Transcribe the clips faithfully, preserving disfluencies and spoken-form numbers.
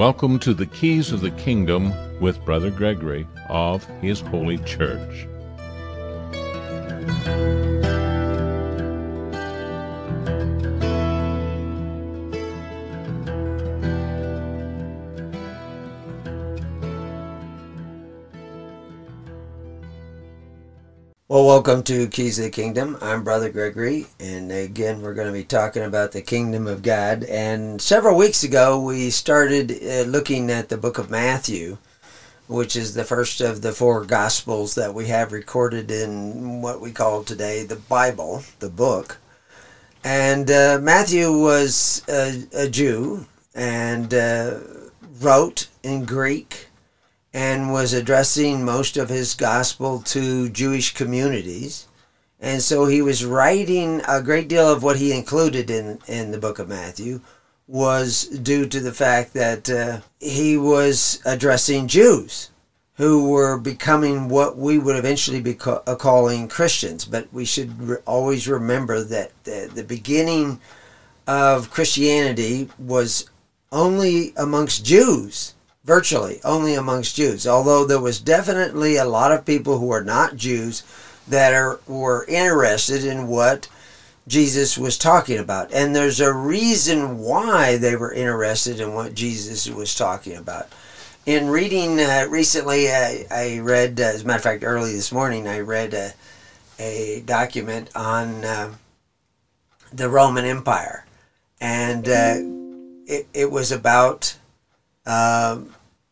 Welcome to the Keys of the Kingdom with Brother Gregory of His Holy Church. Well, welcome to Keys of the Kingdom. I'm Brother Gregory, and again, we're going to be talking about the Kingdom of God. And several weeks ago, we started uh, looking at the book of Matthew, which is the first of the four Gospels that we have recorded in what we call today the Bible, the book. And uh, Matthew was a, a Jew and uh, wrote in Greek, and was addressing most of his gospel to Jewish communities. And so he was writing a great deal of what he included in, in the book of Matthew was due to the fact that uh, he was addressing Jews who were becoming what we would eventually be ca- calling Christians. But we should re- always remember that the, the beginning of Christianity was only amongst Jews. Virtually only amongst Jews, although there was definitely a lot of people who are not Jews that are were interested in what Jesus was talking about. And there's a reason why they were interested in what Jesus was talking about. In reading uh, recently, I, I read, uh, as a matter of fact, early this morning, I read a, a document on uh, the Roman Empire. And uh, it, it was about Um,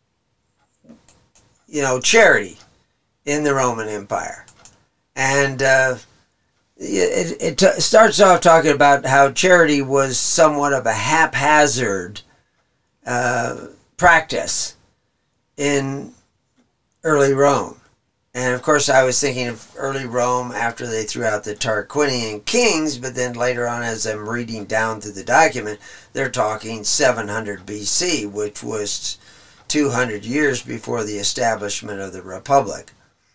you know, charity in the Roman Empire. And uh, it, it t- starts off talking about how charity was somewhat of a haphazard uh, practice in early Rome. And of course, I was thinking of early Rome after they threw out the Tarquinian kings, but then later on, as I'm reading down through the document, they're talking seven hundred B C, which was two hundred years before the establishment of the Republic.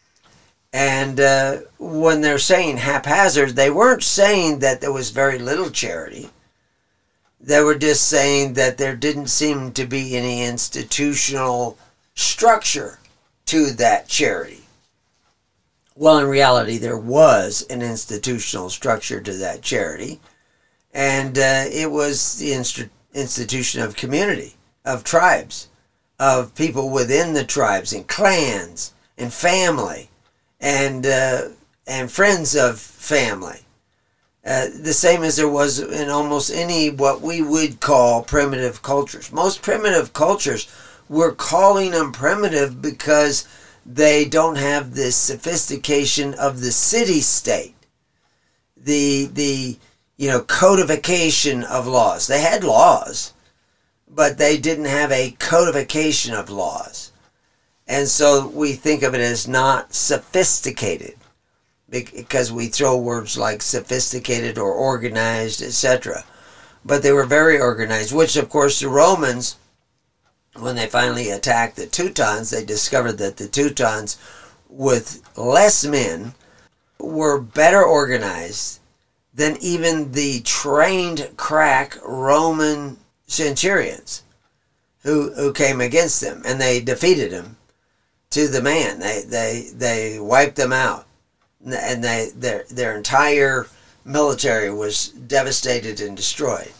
And uh, when they're saying haphazard, they weren't saying that there was very little charity. They were just saying that there didn't seem to be any institutional structure to that charity. Well, in reality, there was an institutional structure to that charity, and uh, it was the inst- institution of community, of tribes, of people within the tribes, and clans, and family, and uh, and friends of family. Uh, the same as there was in almost any what we would call primitive cultures. Most primitive cultures, we're calling them primitive because they don't have the sophistication of the city-state, the the you know codification of laws. They had laws, but they didn't have a codification of laws, and so we think of it as not sophisticated because we throw words like sophisticated or organized, et cetera. But they were very organized, which of course the Romans, when they finally attacked the Teutons, they discovered that the Teutons, with less men, were better organized than even the trained crack Roman centurions who who came against them, and they defeated them to the man. They they they wiped them out, and they their their entire military was devastated and destroyed.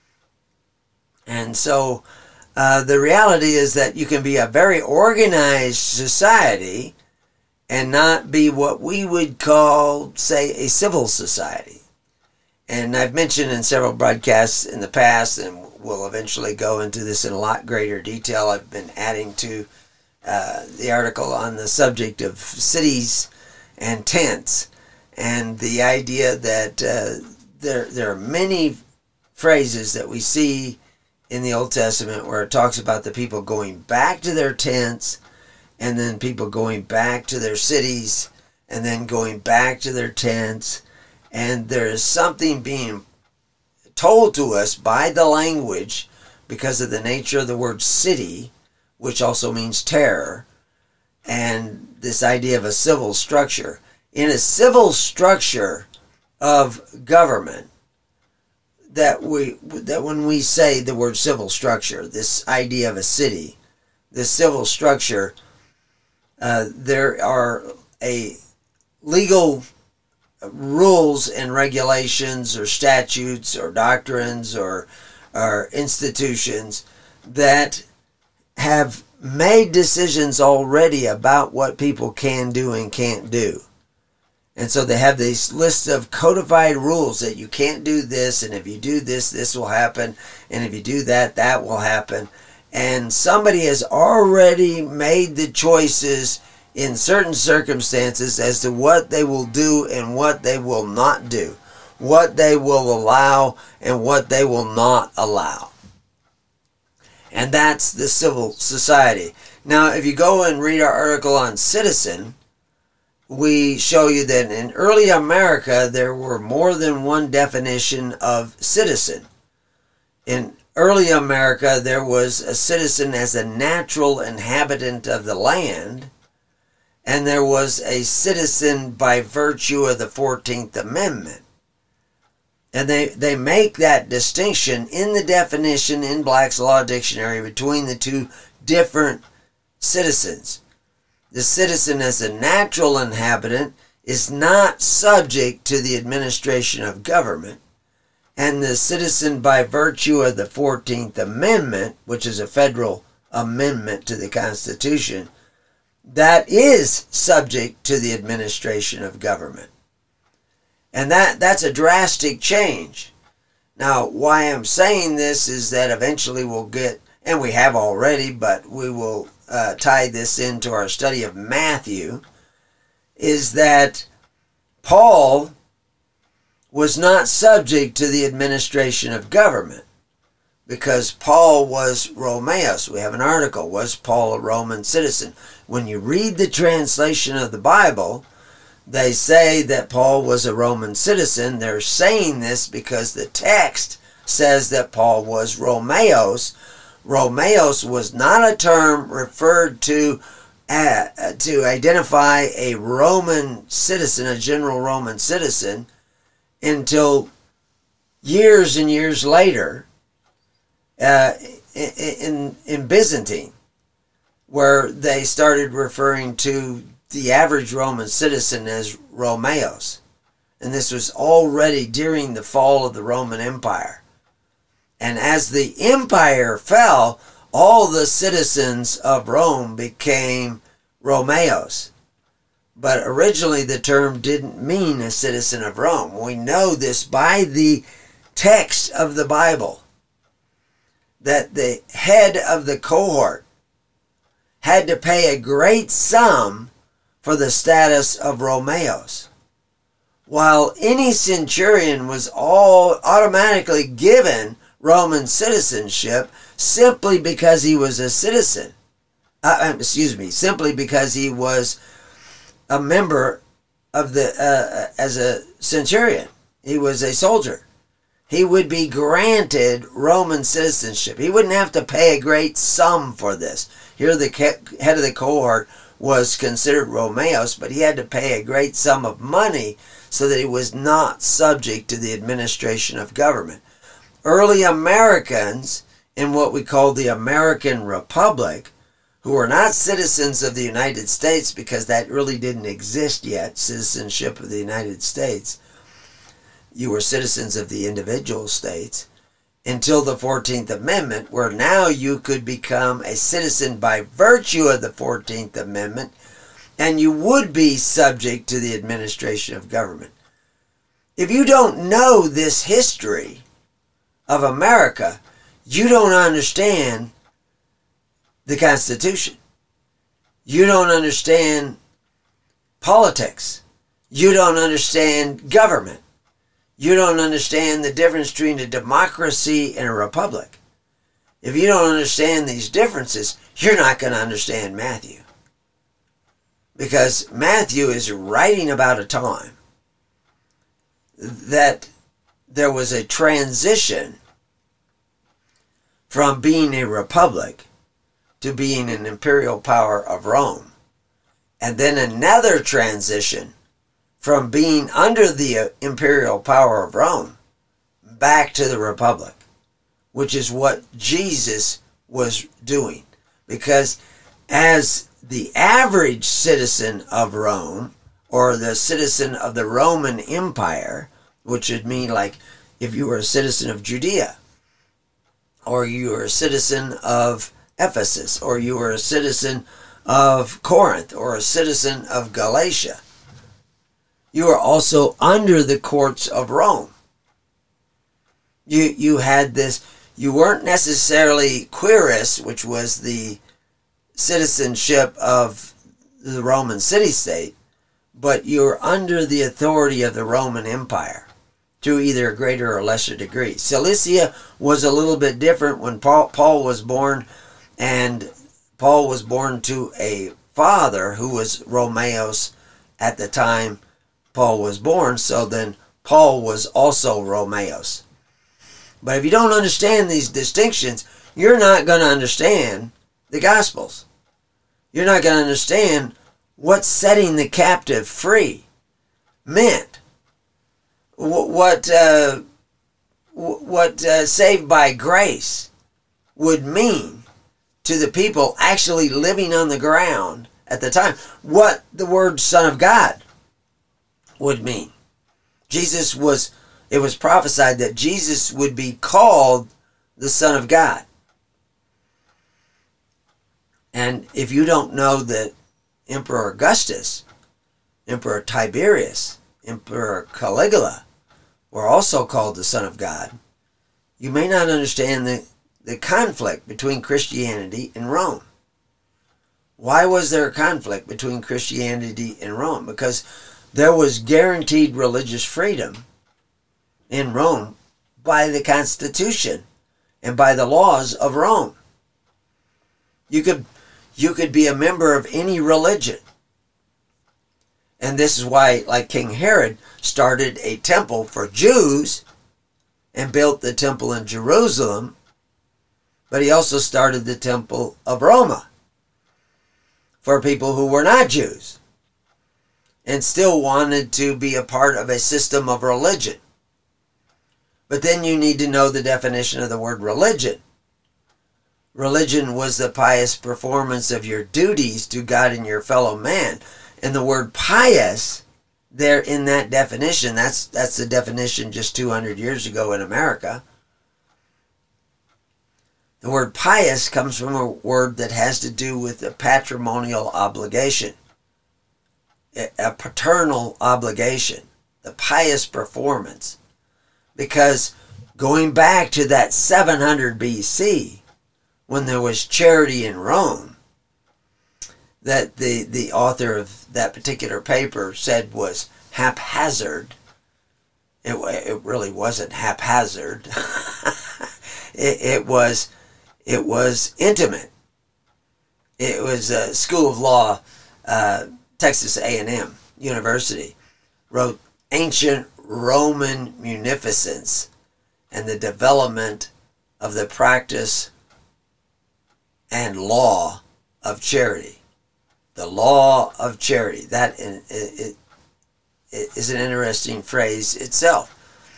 And so Uh, the reality is that you can be a very organized society and not be what we would call, say, a civil society. And I've mentioned in several broadcasts in the past, and we'll eventually go into this in a lot greater detail. I've been adding to uh, the article on the subject of cities and tents, and the idea that uh, there there are many phrases that we see in the Old Testament where it talks about the people going back to their tents, and then people going back to their cities, and then going back to their tents. And there is something being told to us by the language because of the nature of the word city, which also means terror, and this idea of a civil structure. In a civil structure of government, that we that when we say the word civil structure, this idea of a city, this civil structure, uh, there are a legal rules and regulations or statutes or doctrines or, or institutions that have made decisions already about what people can do and can't do. And so they have these lists of codified rules that you can't do this, and if you do this, this will happen, and if you do that, that will happen. And somebody has already made the choices in certain circumstances as to what they will do and what they will not do, what they will allow and what they will not allow. And that's the civil society. Now, if you go and read our article on Citizen, we show you that in early America, there were more than one definition of citizen. In early America, there was a citizen as a natural inhabitant of the land, and there was a citizen by virtue of the fourteenth Amendment. And they, they make that distinction in the definition in Black's Law Dictionary between the two different citizens. The citizen as a natural inhabitant is not subject to the administration of government, and the citizen by virtue of the fourteenth Amendment, which is a federal amendment to the Constitution, that is subject to the administration of government. And that, that's a drastic change. Now, why I'm saying this is that eventually we'll get, and we have already, but we will uh, tie this into our study of Matthew, is that Paul was not subject to the administration of government, because Paul was Romaeus. We have an article, was Paul a Roman citizen? When you read the translation of the Bible, they say that Paul was a Roman citizen. They're saying this because the text says that Paul was Romaeus. Romaeus was not a term referred to uh, to identify a Roman citizen, a general Roman citizen, until years and years later uh, in, in Byzantine, where they started referring to the average Roman citizen as Romaeus. And this was already during the fall of the Roman Empire. And as the empire fell, all the citizens of Rome became Romaeus. But originally the term didn't mean a citizen of Rome. We know this by the text of the Bible, that the head of the cohort had to pay a great sum for the status of Romaeus, while any centurion was all automatically given Roman citizenship simply because he was a citizen. Uh, excuse me, simply because he was a member of the, uh, as a centurion. He was a soldier. He would be granted Roman citizenship. He wouldn't have to pay a great sum for this. Here the head of the cohort was considered Romaeus, but he had to pay a great sum of money so that he was not subject to the administration of government. Early Americans in what we call the American Republic, who were not citizens of the United States because that really didn't exist yet, citizenship of the United States. You were citizens of the individual states until the fourteenth Amendment, where now you could become a citizen by virtue of the fourteenth Amendment, and you would be subject to the administration of government. If you don't know this history of America, you don't understand the Constitution. You don't understand politics. You don't understand government. You don't understand the difference between a democracy and a republic. If you don't understand these differences, you're not going to understand Matthew. Because Matthew is writing about a time that there was a transition from being a republic to being an imperial power of Rome. And then another transition from being under the imperial power of Rome back to the Republic, which is what Jesus was doing. Because as the average citizen of Rome, or the citizen of the Roman Empire, which would mean like if you were a citizen of Judea, or you were a citizen of Ephesus, or you were a citizen of Corinth, or a citizen of Galatia, you were also under the courts of Rome. You you had this, you weren't necessarily quirus, which was the citizenship of the Roman city-state, but you were under the authority of the Roman Empire to either a greater or lesser degree. Cilicia was a little bit different when Paul, Paul was born, and Paul was born to a father who was Romaeus at the time Paul was born, so then Paul was also Romaeus. But if you don't understand these distinctions, you're not going to understand the Gospels. You're not going to understand what setting the captive free meant. What uh, what uh, saved by grace would mean to the people actually living on the ground at the time. What the word Son of God would mean. Jesus was, it was prophesied that Jesus would be called the Son of God. And if you don't know that Emperor Augustus, Emperor Tiberius, Emperor Caligula were also called the Son of God, you may not understand the, the conflict between Christianity and Rome. Why was there a conflict between Christianity and Rome? Because there was guaranteed religious freedom in Rome by the Constitution and by the laws of Rome. You could, you could be a member of any religion. And this is why, like King Herod, started a temple for Jews and built the temple in Jerusalem, but he also started the temple of Roma for people who were not Jews and still wanted to be a part of a system of religion. But then you need to know the definition of the word religion. Religion was the pious performance of your duties to God and your fellow man. And the word pious, there in that definition, that's that's the definition just two hundred years ago in America. The word pious comes from a word that has to do with a patrimonial obligation, a paternal obligation, the pious performance. Because going back to that seven hundred B C, when there was charity in Rome, that the, the author of that particular paper said was haphazard. It, it really wasn't haphazard. it, it was it was intimate. It was a School of Law, uh, Texas A and M University, wrote Ancient Roman Munificence and the Development of the Practice and Law of Charity. The law of charity. That it, it, it is an interesting phrase itself.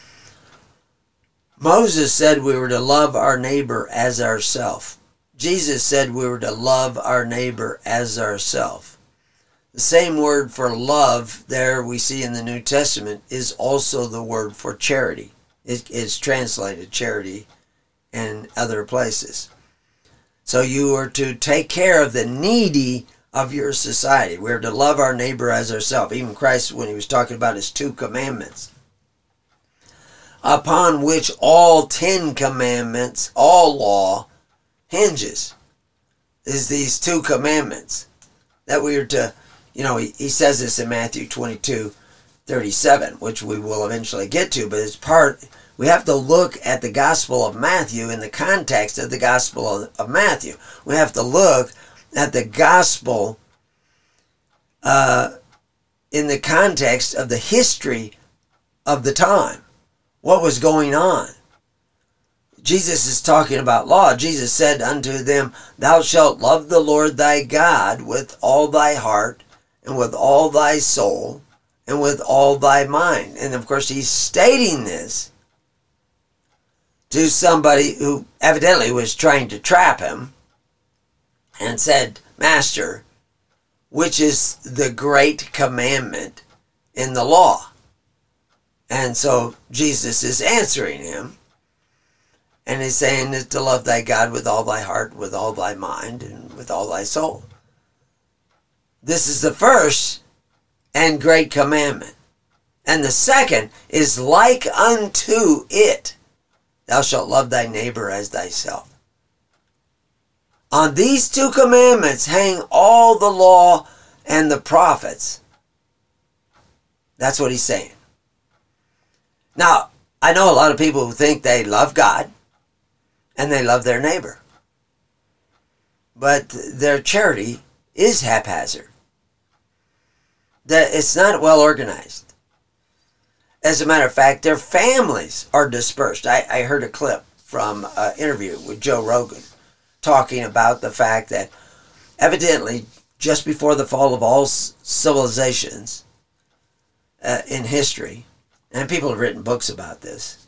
Moses said we were to love our neighbor as ourselves. Jesus said we were to love our neighbor as ourselves. The same word for love there we see in the New Testament is also the word for charity. It, it's translated charity in other places. So you are to take care of the needy of your society. We're to love our neighbor as ourselves. Even Christ, when he was talking about his two commandments, upon which all ten commandments, all law, hinges, is these two commandments. That we are to, you know, he, he says this in Matthew twenty-two thirty-seven, which we will eventually get to, but it's part, we have to look at the Gospel of Matthew in the context of the Gospel of, of Matthew. We have to look at the gospel uh, in the context of the history of the time. What was going on? Jesus is talking about law. Jesus said unto them, thou shalt love the Lord thy God with all thy heart and with all thy soul and with all thy mind. And of course he's stating this to somebody who evidently was trying to trap him and said, Master, which is the great commandment in the law? And so Jesus is answering him. And he's saying is to love thy God with all thy heart, with all thy mind, and with all thy soul. This is the first and great commandment. And the second is like unto it. Thou shalt love thy neighbor as thyself. On these two commandments hang all the law and the prophets. That's what he's saying. Now, I know a lot of people who think they love God and they love their neighbor. But their charity is haphazard. That it's not well organized. As a matter of fact, their families are dispersed. I, I heard a clip from an interview with Joe Rogan talking about the fact that evidently just before the fall of all civilizations uh, in history, and people have written books about this,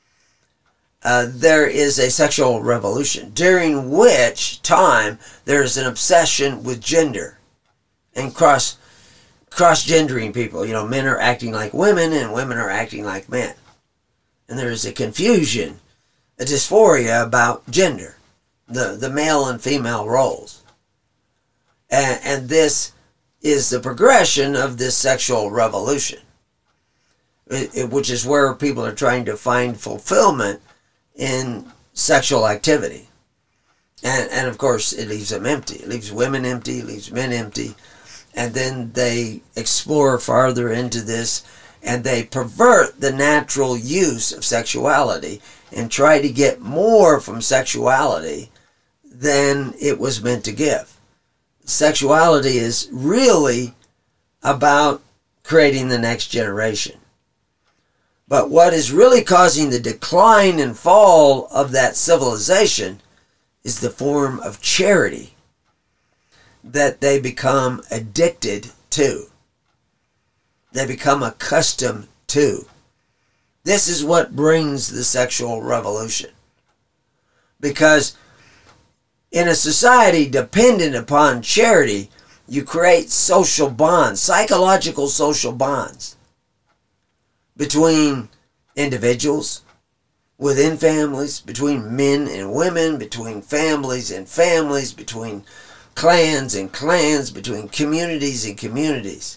uh, there is a sexual revolution, during which time there is an obsession with gender and cross cross-gendering people. You know, men are acting like women and women are acting like men. And there is a confusion, a dysphoria about gender, the, the male and female roles. And, and this is the progression of this sexual revolution, it, it, which is where people are trying to find fulfillment in sexual activity. And, and of course, it leaves them empty. It leaves women empty, it leaves men empty. And then they explore farther into this and they pervert the natural use of sexuality and try to get more from sexuality than it was meant to give. Sexuality is really about creating the next generation. But what is really causing the decline and fall of that civilization is the form of charity that they become addicted to. They become accustomed to. This is what brings the sexual revolution. Because in a society dependent upon charity, you create social bonds, psychological social bonds between individuals, within families, between men and women, between families and families, between clans and clans, between communities and communities,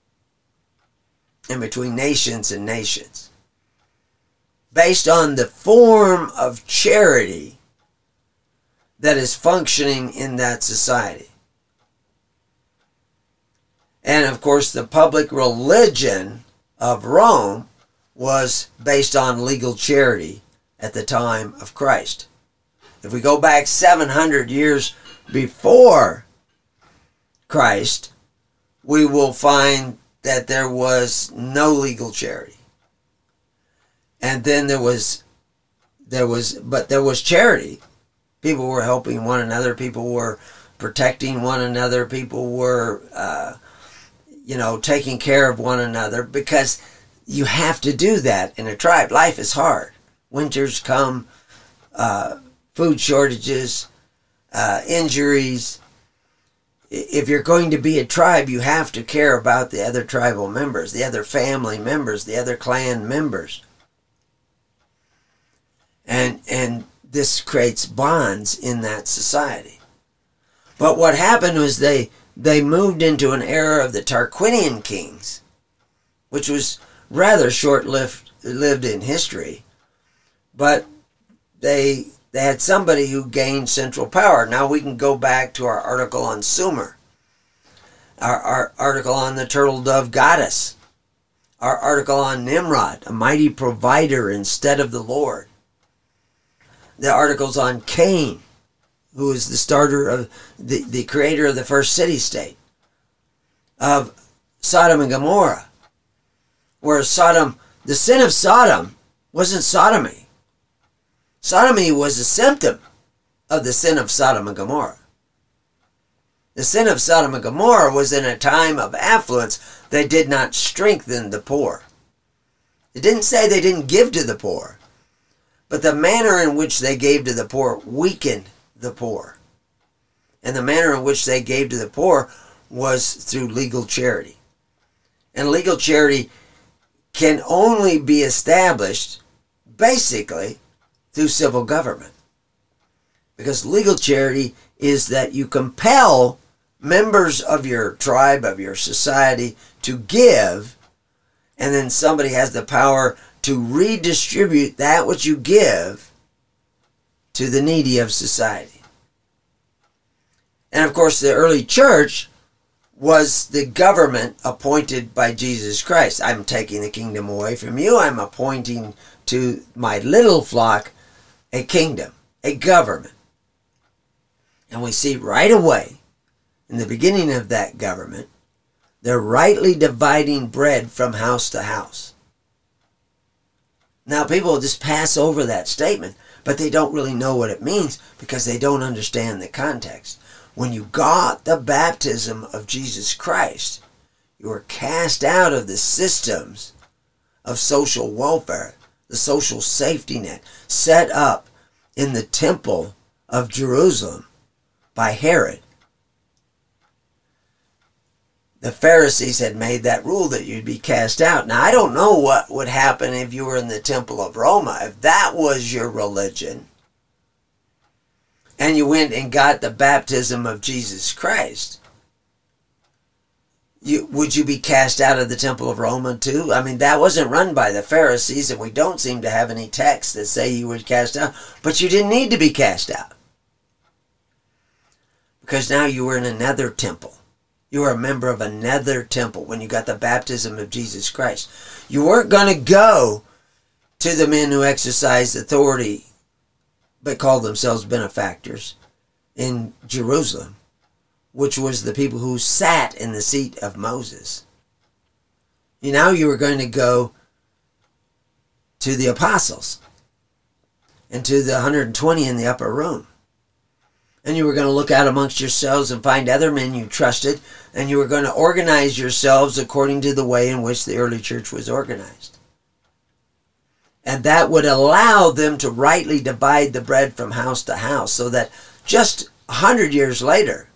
and between nations and nations, based on the form of charity that is functioning in that society. And of course, the public religion of Rome was based on legal charity at the time of Christ. If we go back seven hundred years before Christ, we will find that there was no legal charity. And then there was, there was, but there was charity. People were helping one another. People were protecting one another. People were, uh, you know, taking care of one another, because you have to do that in a tribe. Life is hard. Winters come, uh, food shortages, Uh, injuries. If you're going to be a tribe, you have to care about the other tribal members, the other family members, the other clan members. And and this creates bonds in that society. But what happened was they they moved into an era of the Tarquinian kings, which was rather short-lived lived in history. But they They had somebody who gained central power. Now we can go back to our article on Sumer, our, our article on the turtle dove goddess, our article on Nimrod, a mighty provider instead of the Lord, the articles on Cain, who is the starter of the, the creator of the first city-state, of Sodom and Gomorrah, where Sodom, the sin of Sodom wasn't sodomy. Sodomy was a symptom of the sin of Sodom and Gomorrah. The sin of Sodom and Gomorrah was in a time of affluence. They did not strengthen the poor. It didn't say they didn't give to the poor, But the manner in which they gave to the poor weakened the poor. And the manner in which they gave to the poor was through legal charity. And legal charity can only be established basically through civil government. Because legal charity is that you compel members of your tribe, of your society, to give, and then somebody has the power to redistribute that which you give to the needy of society. And of course, the early church was the government appointed by Jesus Christ. I'm taking the kingdom away from you. I'm appointing to my little flock a kingdom, a government. And we see right away, in the beginning of that government, they're rightly dividing bread from house to house. Now, people just pass over that statement, but they don't really know what it means because they don't understand the context. When you got the baptism of Jesus Christ, you were cast out of the systems of social welfare, the social safety net, set up in the temple of Jerusalem by Herod. The Pharisees had made that rule that you'd be cast out. Now, I don't know what would happen if you were in the temple of Rome. If that was your religion, and you went and got the baptism of Jesus Christ, you, would you be cast out of the temple of Rome too? I mean, that wasn't run by the Pharisees, and we don't seem to have any texts that say you were cast out. But you didn't need to be cast out, because now you were in another temple. You were a member of another temple when you got the baptism of Jesus Christ. You weren't going to go to the men who exercised authority but called themselves benefactors in Jerusalem, which was the people who sat in the seat of Moses. You know, you were going to go to the apostles and to the one hundred twenty in the upper room. And you were going to look out amongst yourselves and find other men you trusted, and you were going to organize yourselves according to the way in which the early church was organized. And that would allow them to rightly divide the bread from house to house, so that just a hundred years later,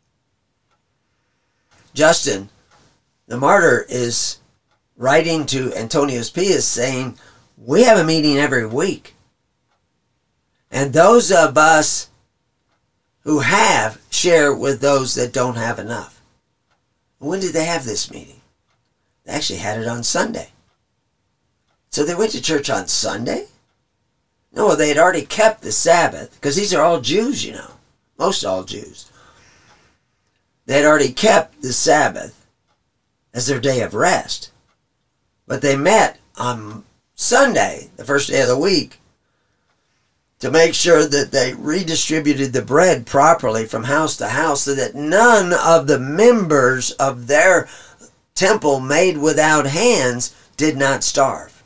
Justin, the martyr, is writing to Antonius Pius saying, we have a meeting every week. And those of us who have share with those that don't have enough. When did they have this meeting? They actually had it on Sunday. So they went to church on Sunday? No, they had already kept the Sabbath, because these are all Jews, you know. Most all Jews. They had already kept the Sabbath as their day of rest. But they met on Sunday, the first day of the week, to make sure that they redistributed the bread properly from house to house, so that none of the members of their temple made without hands did not starve.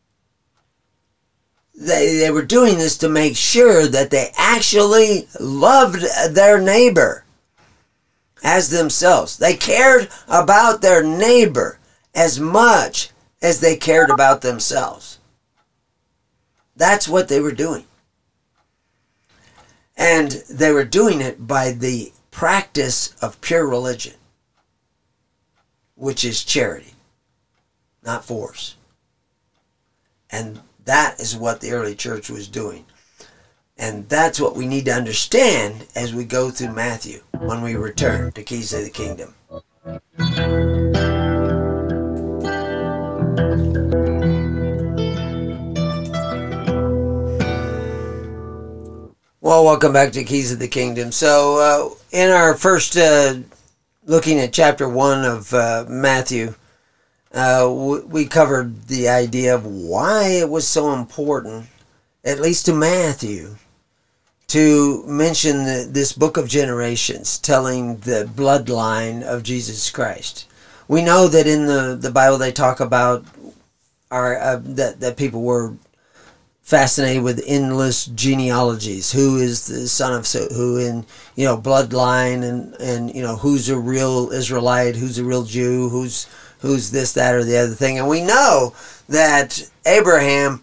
They, they were doing this to make sure that they actually loved their neighbor as themselves. They cared about their neighbor as much as they cared about themselves. That's what they were doing. And they were doing it by the practice of pure religion, which is charity, not force. And that is what the early church was doing. And that's what we need to understand as we go through Matthew when we return to Keys of the Kingdom. Well, welcome back to Keys of the Kingdom. So, uh, in our first uh, looking at chapter one of uh, Matthew, uh, w- we covered the idea of why it was so important, at least to Matthew, to mention the, this book of generations, telling the bloodline of Jesus Christ. We know that in the, the Bible they talk about our uh, that that people were fascinated with endless genealogies. Who is the son of so, who in, you know, bloodline, and, and, you know, who's a real Israelite, who's a real Jew, who's who's this, that, or the other thing. And we know that Abraham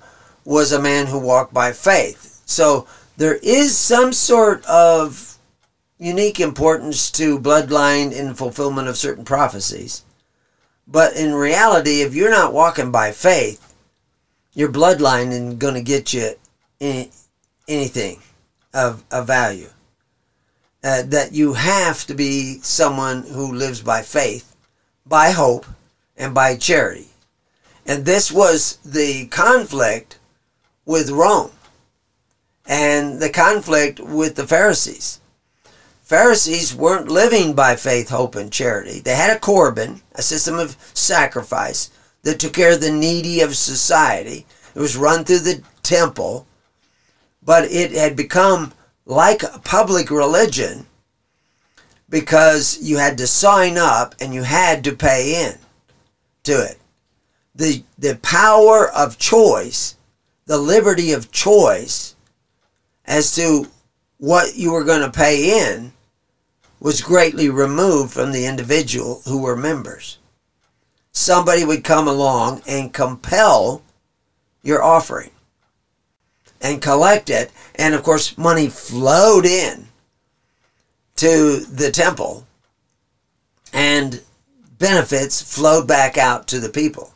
was a man who walked by faith. So there is some sort of unique importance to bloodline in fulfillment of certain prophecies. But in reality, if you're not walking by faith, your bloodline isn't going to get you any, anything of, of value. Uh, that you have to be someone who lives by faith, by hope, and by charity. And this was the conflict with Rome and the conflict with the Pharisees. Pharisees weren't living by faith, hope, and charity. They had a Corban, a system of sacrifice that took care of the needy of society. It was run through the temple, but it had become like a public religion because you had to sign up and you had to pay in to it. The, the power of choice, the liberty of choice as to what you were going to pay in was greatly removed from the individual who were members. Somebody would come along and compel your offering and collect it. And of course, money flowed in to the temple and benefits flowed back out to the people.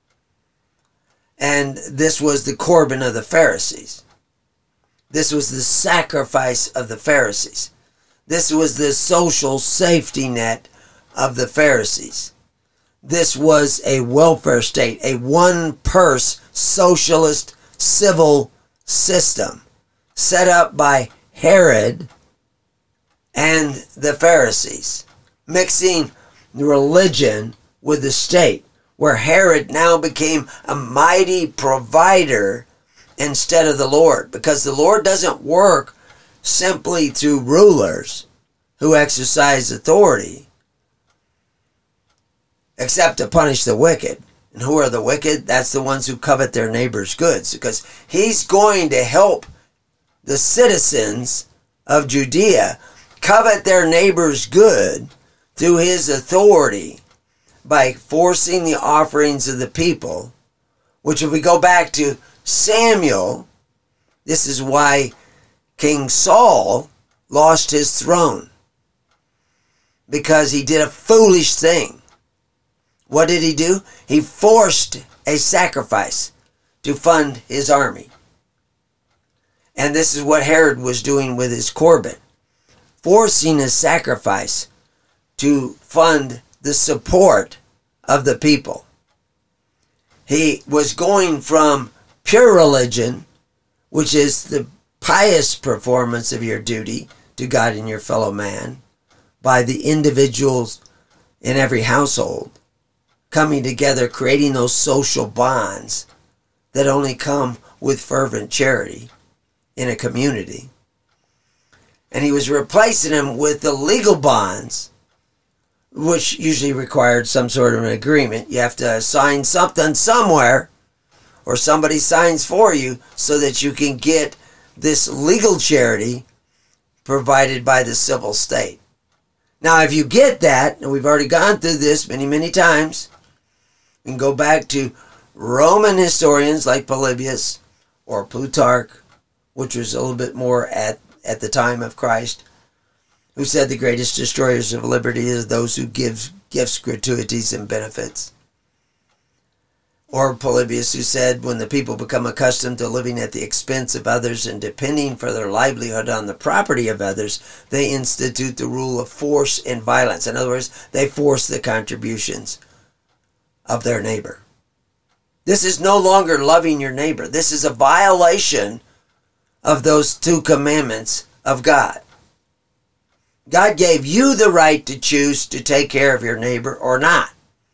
And this was the Corban of the Pharisees. This was the sacrifice of the Pharisees. This was the social safety net of the Pharisees. This was a welfare state, a one-purse socialist civil system set up by Herod and the Pharisees, mixing religion with the state, where Herod now became a mighty provider instead of the Lord, because the Lord doesn't work simply through rulers who exercise authority, except to punish the wicked. And who are the wicked? That's the ones who covet their neighbor's goods, because he's going to help the citizens of Judea covet their neighbor's good through his authority by forcing the offerings of the people, which if we go back to Samuel, this is why King Saul lost his throne, because he did a foolish thing. What did he do? He forced a sacrifice to fund his army. And this is what Herod was doing with his Corban, forcing a sacrifice to fund the support of the people. He was going from pure religion, which is the pious performance of your duty to God and your fellow man by the individuals in every household, coming together, creating those social bonds that only come with fervent charity in a community. And he was replacing them with the legal bonds, which usually required some sort of an agreement. You have to sign something somewhere, or somebody signs for you so that you can get this legal charity provided by the civil state. Now, if you get that, and we've already gone through this many, many times, we can go back to Roman historians like Polybius or Plutarch, which was a little bit more at, at the time of Christ, who said the greatest destroyers of liberty is those who give gifts, gratuities, and benefits. Or Polybius, who said when the people become accustomed to living at the expense of others and depending for their livelihood on the property of others, they institute the rule of force and violence. In other words, they force the contributions of their neighbor. This is no longer loving your neighbor. This is a violation of those two commandments of God. God gave you the right to choose to take care of your neighbor or not.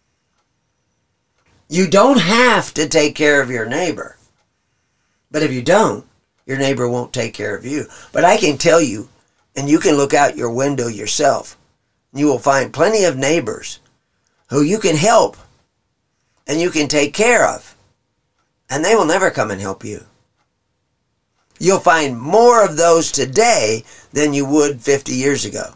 You don't have to take care of your neighbor. But if you don't, your neighbor won't take care of you. But I can tell you, and you can look out your window yourself, you will find plenty of neighbors who you can help and you can take care of. And they will never come and help you. You'll find more of those today than you would fifty years ago.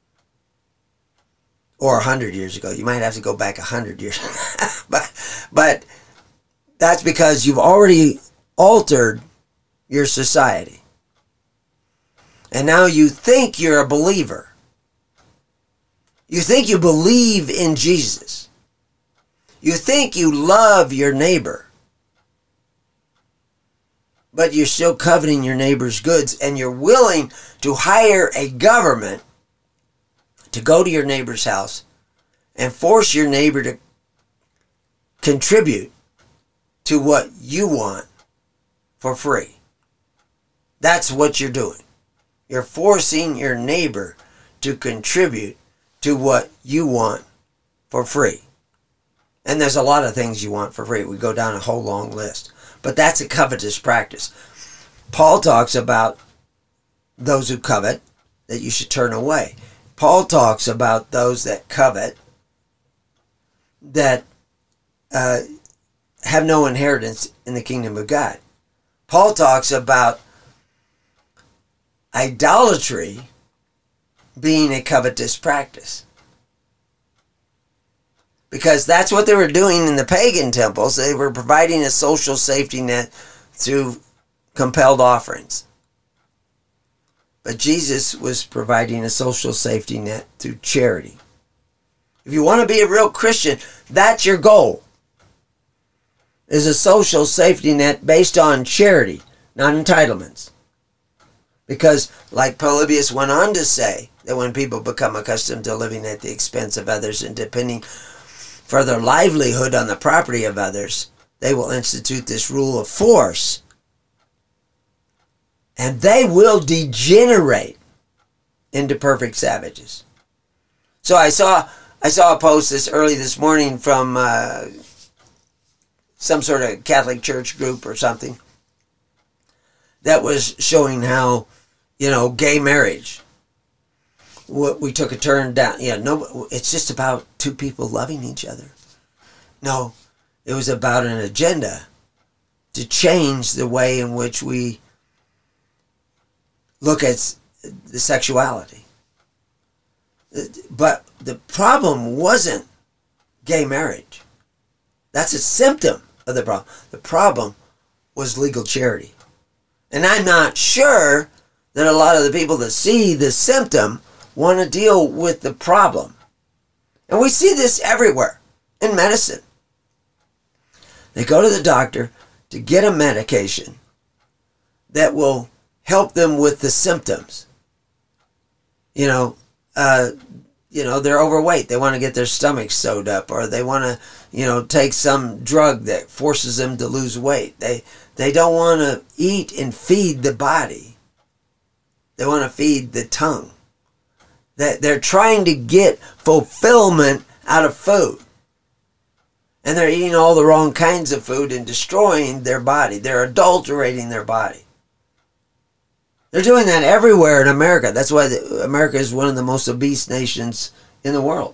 Or one hundred years ago. You might have to go back one hundred years. but, but that's because you've already altered your society. And now you think you're a believer. You think you believe in Jesus. You think you love your neighbor. But you're still coveting your neighbor's goods, and you're willing to hire a government to go to your neighbor's house and force your neighbor to contribute to what you want for free. That's what you're doing. You're forcing your neighbor to contribute to what you want for free. And there's a lot of things you want for free. We go down a whole long list. But that's a covetous practice. Paul talks about those who covet, that you should turn away. Paul talks about those that covet, that uh, have no inheritance in the kingdom of God. Paul talks about idolatry being a covetous practice. Because that's what they were doing in the pagan temples. They were providing a social safety net through compelled offerings. But Jesus was providing a social safety net through charity. If you want to be a real Christian, that's your goal. Is a social safety net based on charity, not entitlements. Because, like Polybius went on to say, that when people become accustomed to living at the expense of others and depending for their livelihood on the property of others, they will institute this rule of force. And they will degenerate into perfect savages. So I saw I saw a post this early this morning from uh, some sort of Catholic church group or something that was showing how, you know, gay marriage, what we took a turn down. Yeah, no, it's just about two people loving each other. No, it was about an agenda to change the way in which we look at the sexuality. But the problem wasn't gay marriage. That's a symptom of the problem. The problem was legal charity. And I'm not sure that a lot of the people that see the symptom want to deal with the problem. And we see this everywhere in medicine. They go to the doctor to get a medication that will help them with the symptoms. You know, uh, you know, they're overweight. They want to get their stomach sewed up, or they want to, you know, take some drug that forces them to lose weight. They they don't want to eat and feed the body. They want to feed the tongue. That they're trying to get fulfillment out of food. And they're eating all the wrong kinds of food and destroying their body. They're adulterating their body. They're doing that everywhere in America. That's why the, America is one of the most obese nations in the world.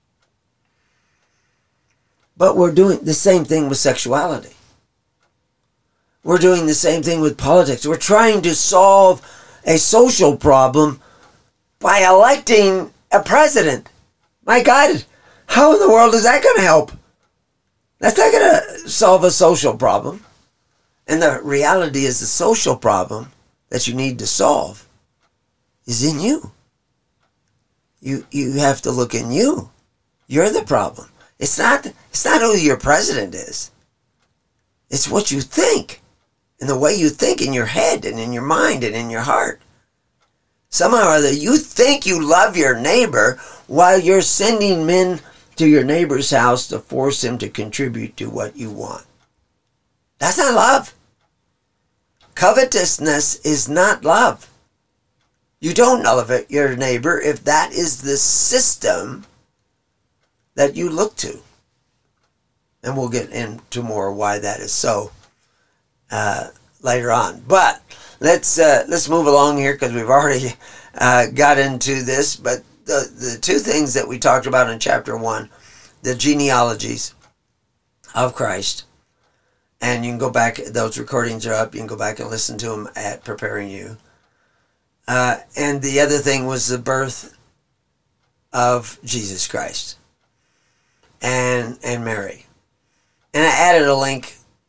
But we're doing the same thing with sexuality. We're doing the same thing with politics. We're trying to solve a social problem by electing a president. My God, how in the world is that going to help? That's not going to solve a social problem. And the reality is the social problem that you need to solve is in you. You you have to look in you. You're the problem. It's not it's not who your president is. It's what you think. And the way you think in your head and in your mind and in your heart. Somehow or other, you think you love your neighbor while you're sending men to your neighbor's house to force him to contribute to what you want. That's not love. Covetousness is not love. You don't love your neighbor if that is the system that you look to. And we'll get into more why that is so uh, later on. But let's uh, let's move along here because we've already uh, got into this. But the, the two things that we talked about in chapter one, the genealogies of Christ. And you can go back, those recordings are up, you can go back and listen to them at Preparing You. Uh, and the other thing was the birth of Jesus Christ and and Mary. And I added a link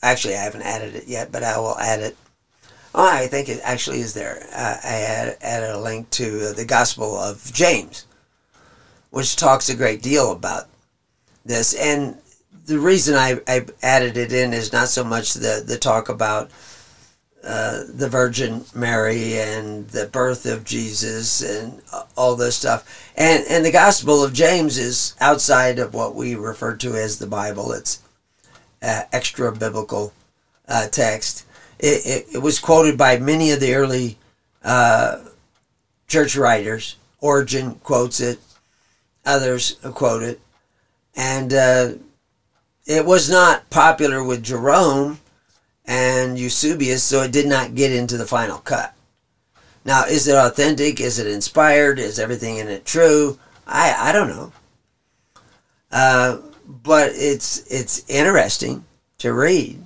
actually, I haven't added it yet, but I will add it. Oh, I think it actually is there. Uh, I add, added a link to the Gospel of James, which talks a great deal about this. And the reason I, I added it in is not so much the, the talk about uh, the Virgin Mary and the birth of Jesus and all this stuff. And, and the Gospel of James is outside of what we refer to as the Bible. It's uh, extra biblical uh, text. It, it, it was quoted by many of the early uh, church writers. Origen quotes it. Others quote it. And uh, it was not popular with Jerome and Eusebius, so it did not get into the final cut. Now, is it authentic? Is it inspired? Is everything in it true? I, I don't know. Uh, but it's it's interesting to read.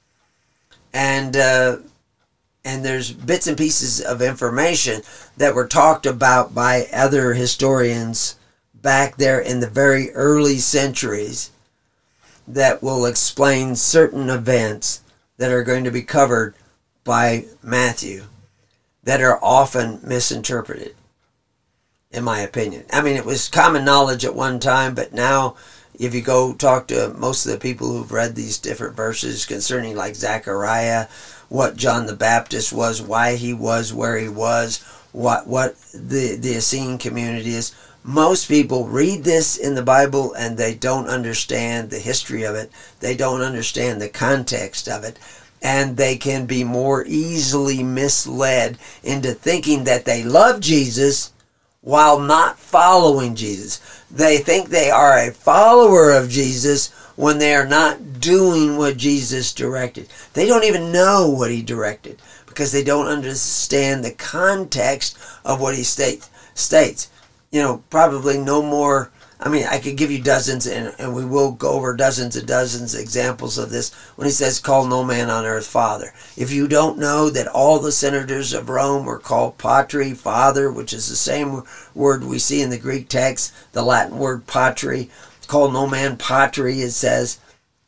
And uh, and there's bits and pieces of information that were talked about by other historians back there in the very early centuries that will explain certain events that are going to be covered by Matthew that are often misinterpreted, in my opinion. I mean, it was common knowledge at one time, but now if you go talk to most of the people who've read these different verses concerning like Zechariah, what John the Baptist was, why he was where he was, what what the, the Essene community is, most people read this in the Bible and they don't understand the history of it. They don't understand the context of it. And they can be more easily misled into thinking that they love Jesus while not following Jesus. They think they are a follower of Jesus when they are not doing what Jesus directed. They don't even know what he directed because they don't understand the context of what he states. states. You know, probably no more. I mean, I could give you dozens, and, and we will go over dozens and dozens of examples of this when he says, call no man on earth father. If you don't know that all the senators of Rome were called patri, father, which is the same word we see in the Greek text, the Latin word patri, call no man patri, it says,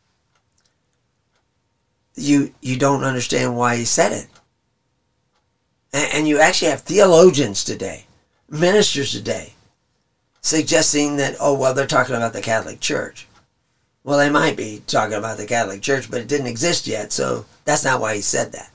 you, you don't understand why he said it. And, and you actually have theologians today, ministers today, suggesting that, oh, well, they're talking about the Catholic Church. Well, they might be talking about the Catholic Church, but it didn't exist yet, so that's not why he said that.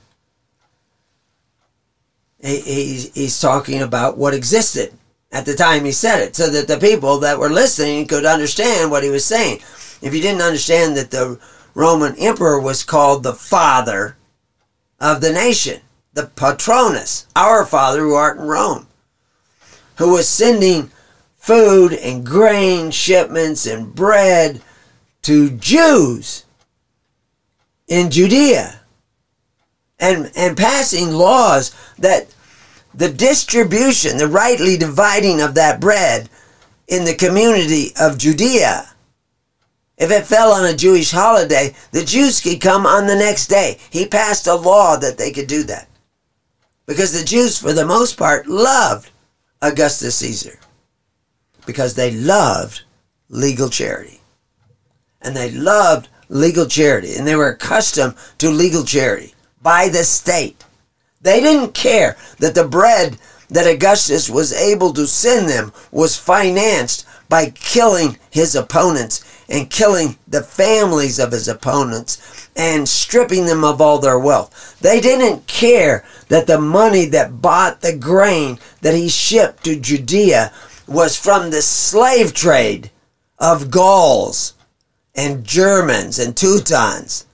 He, he's, he's talking about what existed at the time he said it, so that the people that were listening could understand what he was saying. If you didn't understand that the Roman emperor was called the father of the nation, the patronus, our Father who art in Rome, who was sending food and grain shipments and bread to Jews in Judea, and, and passing laws that the distribution, the rightly dividing of that bread in the community of Judea, if it fell on a Jewish holiday, the Jews could come on the next day. He passed a law that they could do that, because the Jews, for the most part, loved Augustus Caesar, because they loved legal charity. And they loved legal charity. And they were accustomed to legal charity by the state. They didn't care that the bread that Augustus was able to send them was financed by killing his opponents and killing the families of his opponents and stripping them of all their wealth. They didn't care that the money that bought the grain that he shipped to Judea was from the slave trade of Gauls and Germans and Teutons.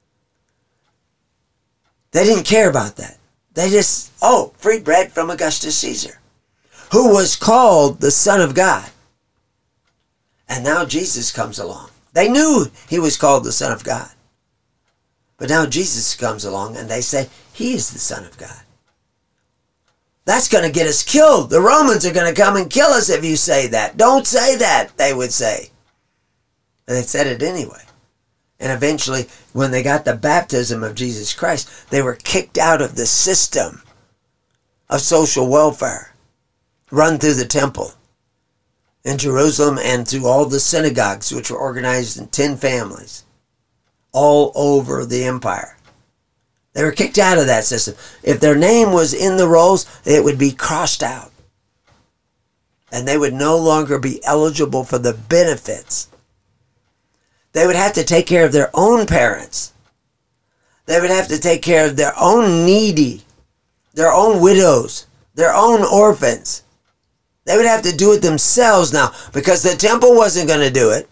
They didn't care about that. They just, oh, free bread from Augustus Caesar, who was called the Son of God. And now Jesus comes along. They knew he was called the Son of God. But now Jesus comes along and they say, he is the Son of God. That's going to get us killed. The Romans are going to come and kill us if you say that. Don't say that, they would say. And they said it anyway. And eventually, when they got the baptism of Jesus Christ, they were kicked out of the system of social welfare run through the temple in Jerusalem and through all the synagogues, which were organized in ten families. all over the empire. They were kicked out of that system. If their name was in the rolls, it would be crossed out. And they would no longer be eligible for the benefits. They would have to take care of their own parents. They would have to take care of their own needy, their own widows, their own orphans. They would have to do it themselves now because the temple wasn't going to do it.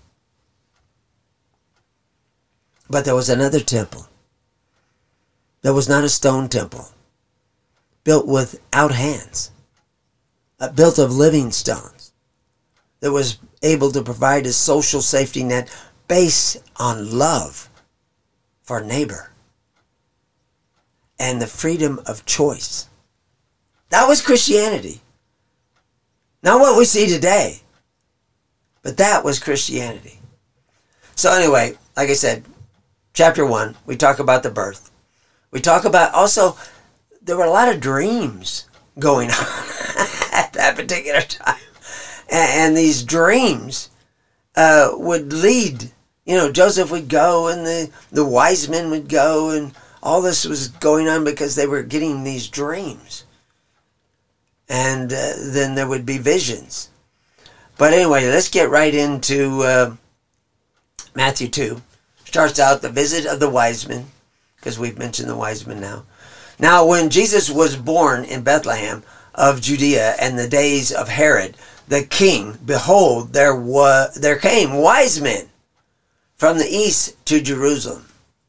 But there was another temple. There was not a stone temple built without hands, uh, built of living stones, that was able to provide a social safety net based on love for neighbor and the freedom of choice. That was Christianity. Not what we see today, but that was Christianity. So anyway, like I said, chapter one, we talk about the birth. We talk about also, there were a lot of dreams going on at that particular time. And, and these dreams uh, would lead, you know, Joseph would go and the, the wise men would go, and all this was going on because they were getting these dreams. And uh, then there would be visions. But anyway, let's get right into uh, Matthew two. Starts out the visit of the wise men, because we've mentioned the wise men now. Now, when Jesus was born in Bethlehem of Judea in the days of Herod the king, behold, there was there came wise men from the east to Jerusalem.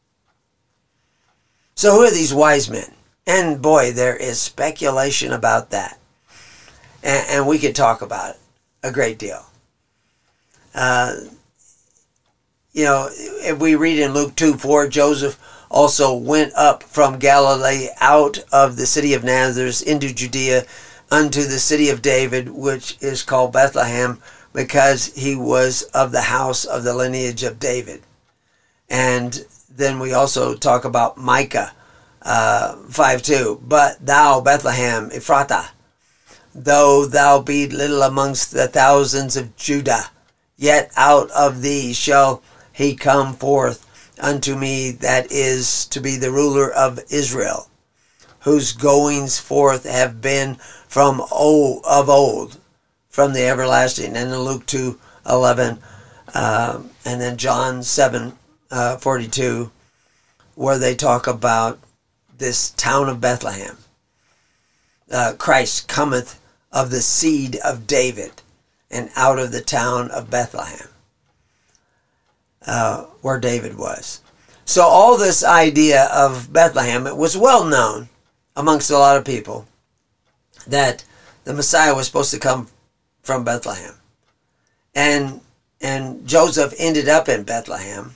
So who are these wise men? And boy, there is speculation about that. And, and we could talk about it a great deal. Uh, you know, if we read in Luke two four, Joseph also went up from Galilee out of the city of Nazareth into Judea unto the city of David, which is called Bethlehem, because he was of the house of the lineage of David. And then we also talk about Micah uh, five two. But thou, Bethlehem, Ephratah, though thou be little amongst the thousands of Judah, yet out of thee shall he come forth unto me that is to be the ruler of Israel, whose goings forth have been from old, of old, from the everlasting. And then Luke two eleven, uh, and then John seven forty-two, where they talk about this town of Bethlehem. Uh, Christ cometh of the seed of David, and out of the town of Bethlehem, uh, where David was. So all this idea of Bethlehem, it was well known amongst a lot of people that the Messiah was supposed to come from Bethlehem. And and Joseph ended up in Bethlehem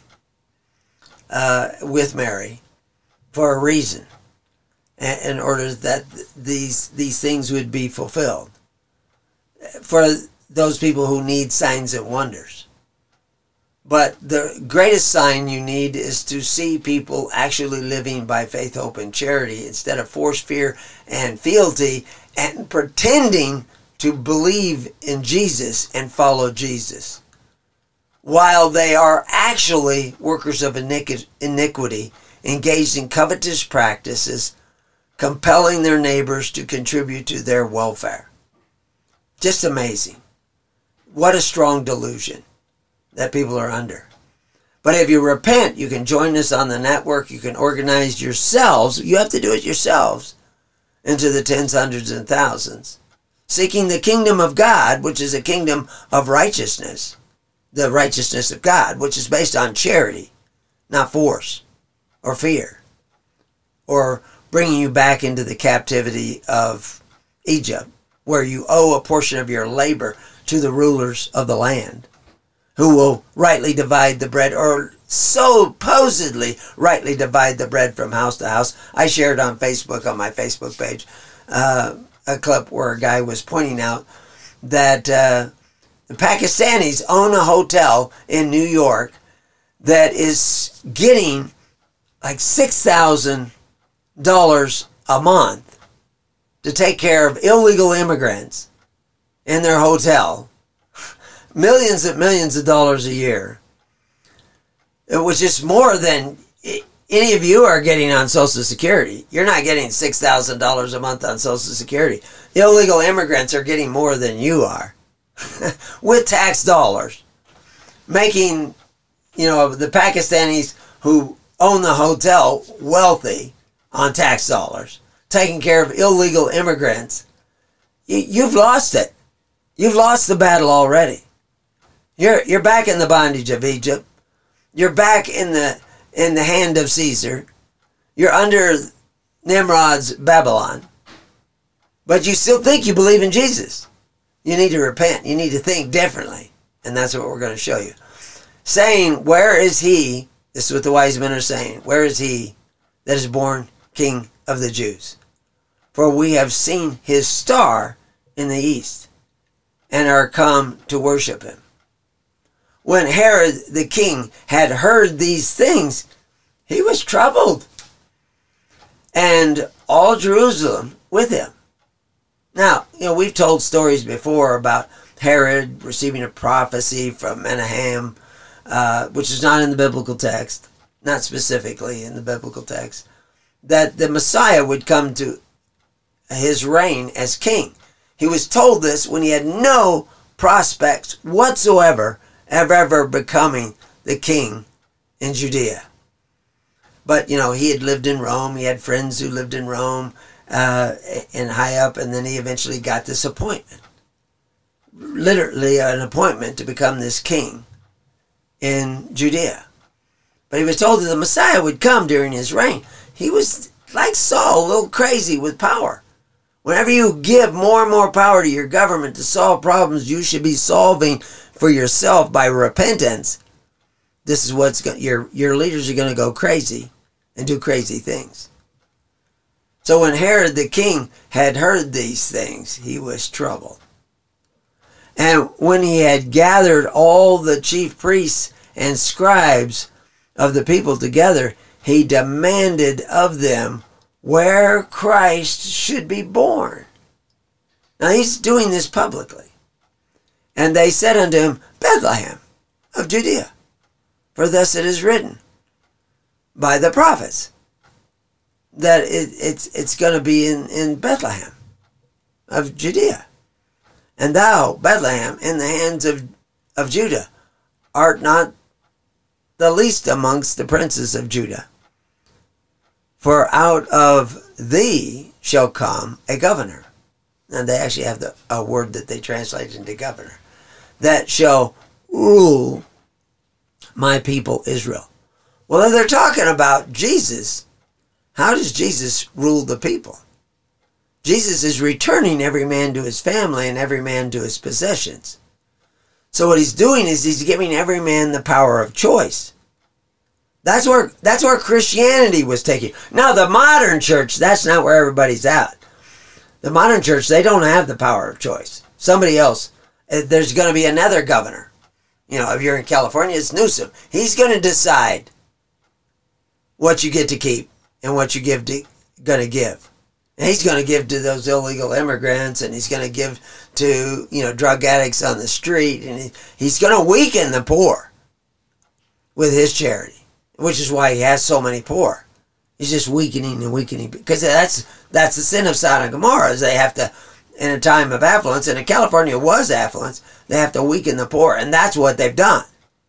uh, with Mary for a reason, in order that these these things would be fulfilled for those people who need signs and wonders. But the greatest sign you need is to see people actually living by faith, hope, and charity instead of force, fear, and fealty, and pretending to believe in Jesus and follow Jesus, while they are actually workers of iniquity, engaged in covetous practices, compelling their neighbors to contribute to their welfare. Just amazing. What a strong delusion that people are under. But if you repent, you can join us on the network. You can organize yourselves. You have to do it yourselves into the tens, hundreds, and thousands, seeking the kingdom of God, which is a kingdom of righteousness, the righteousness of God, which is based on charity, not force or fear, or bringing you back into the captivity of Egypt, where you owe a portion of your labor to the rulers of the land, who will rightly divide the bread, or supposedly rightly divide the bread from house to house. I shared on Facebook, on my Facebook page, uh, a clip where a guy was pointing out that uh, the Pakistanis own a hotel in New York that is getting like six thousand dollars a month to take care of illegal immigrants in their hotel. Millions and millions of dollars a year. which is more than any of you are getting on Social Security. You're not getting six thousand dollars a month on Social Security. Illegal immigrants are getting more than you are with tax dollars, making, you know, the Pakistanis who own the hotel wealthy on tax dollars, taking care of illegal immigrants. You, you've lost it. You've lost the battle already. You're you're back in the bondage of Egypt. You're back in the in the hand of Caesar. You're under Nimrod's Babylon. But you still think you believe in Jesus. You need to repent. You need to think differently. And that's what we're going to show you. Saying, where is he? This is what the wise men are saying. Where is he that is born King of the Jews? For we have seen his star in the east and are come to worship him. When Herod the king had heard these things, he was troubled, and all Jerusalem with him. Now, you know, we've told stories before about Herod receiving a prophecy from Menahem, uh, which is not in the biblical text, not specifically in the biblical text, that the Messiah would come to his reign as king. He was told this when he had no prospects whatsoever of ever becoming the king in Judea. But, you know, he had lived in Rome. He had friends who lived in Rome uh, and high up, and then he eventually got this appointment. Literally an appointment to become this king in Judea. But he was told that the Messiah would come during his reign. He was, like Saul, a little crazy with power. Whenever you give more and more power to your government to solve problems you should be solving for yourself by repentance, this is what's going, your your leaders are going to go crazy and do crazy things. So when Herod the king had heard these things, he was troubled. And when he had gathered all the chief priests and scribes of the people together, he demanded of them where Christ should be born. Now he's doing this publicly. And they said unto him, Bethlehem of Judea, for thus it is written by the prophets that it, it's it's going to be in, in Bethlehem of Judea. And thou, Bethlehem, in the hands of, of Judah, art not the least amongst the princes of Judah. For out of thee shall come a governor. And they actually have the, a word that they translate into governor. That shall rule my people Israel. Well, if they're talking about Jesus, how does Jesus rule the people? Jesus is returning every man to his family and every man to his possessions. So what he's doing is he's giving every man the power of choice. That's where that's where Christianity was taking. Now the modern church, that's not where everybody's at. The modern church, they don't have the power of choice. Somebody else, there's going to be another governor. You know, if you're in California, it's Newsom. He's going to decide what you get to keep and what you give to, going to give. And he's going to give to those illegal immigrants, and he's going to give to, you know, drug addicts on the street, and he, he's going to weaken the poor with his charity, which is why he has so many poor. He's just weakening and weakening, because that's that's the sin of Sodom and Gomorrah, is they have to, in a time of affluence, and in California was affluence, they have to weaken the poor, and that's what they've done.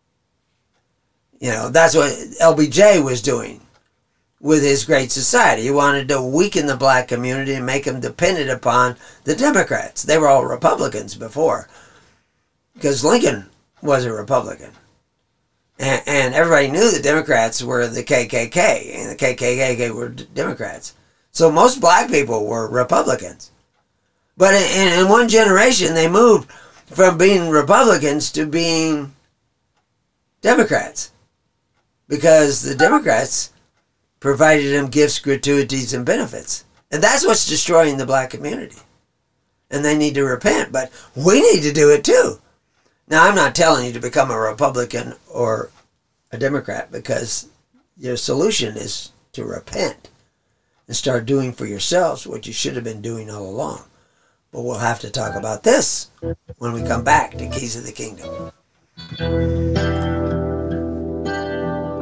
You know, that's what L B J was doing with his Great Society. He wanted to weaken the black community and make them dependent upon the Democrats. They were all Republicans before, because Lincoln was a Republican. And, and everybody knew the Democrats were the K K K, and the K K K were Democrats. So most black people were Republicans. But in, in one generation, they moved from being Republicans to being Democrats, because the Democrats provided them gifts, gratuities, and benefits. And that's what's destroying the black community. And they need to repent, but we need to do it too. Now, I'm not telling you to become a Republican or a Democrat, because your solution is to repent and start doing for yourselves what you should have been doing all along. But we'll have to talk about this when we come back to Keys of the Kingdom.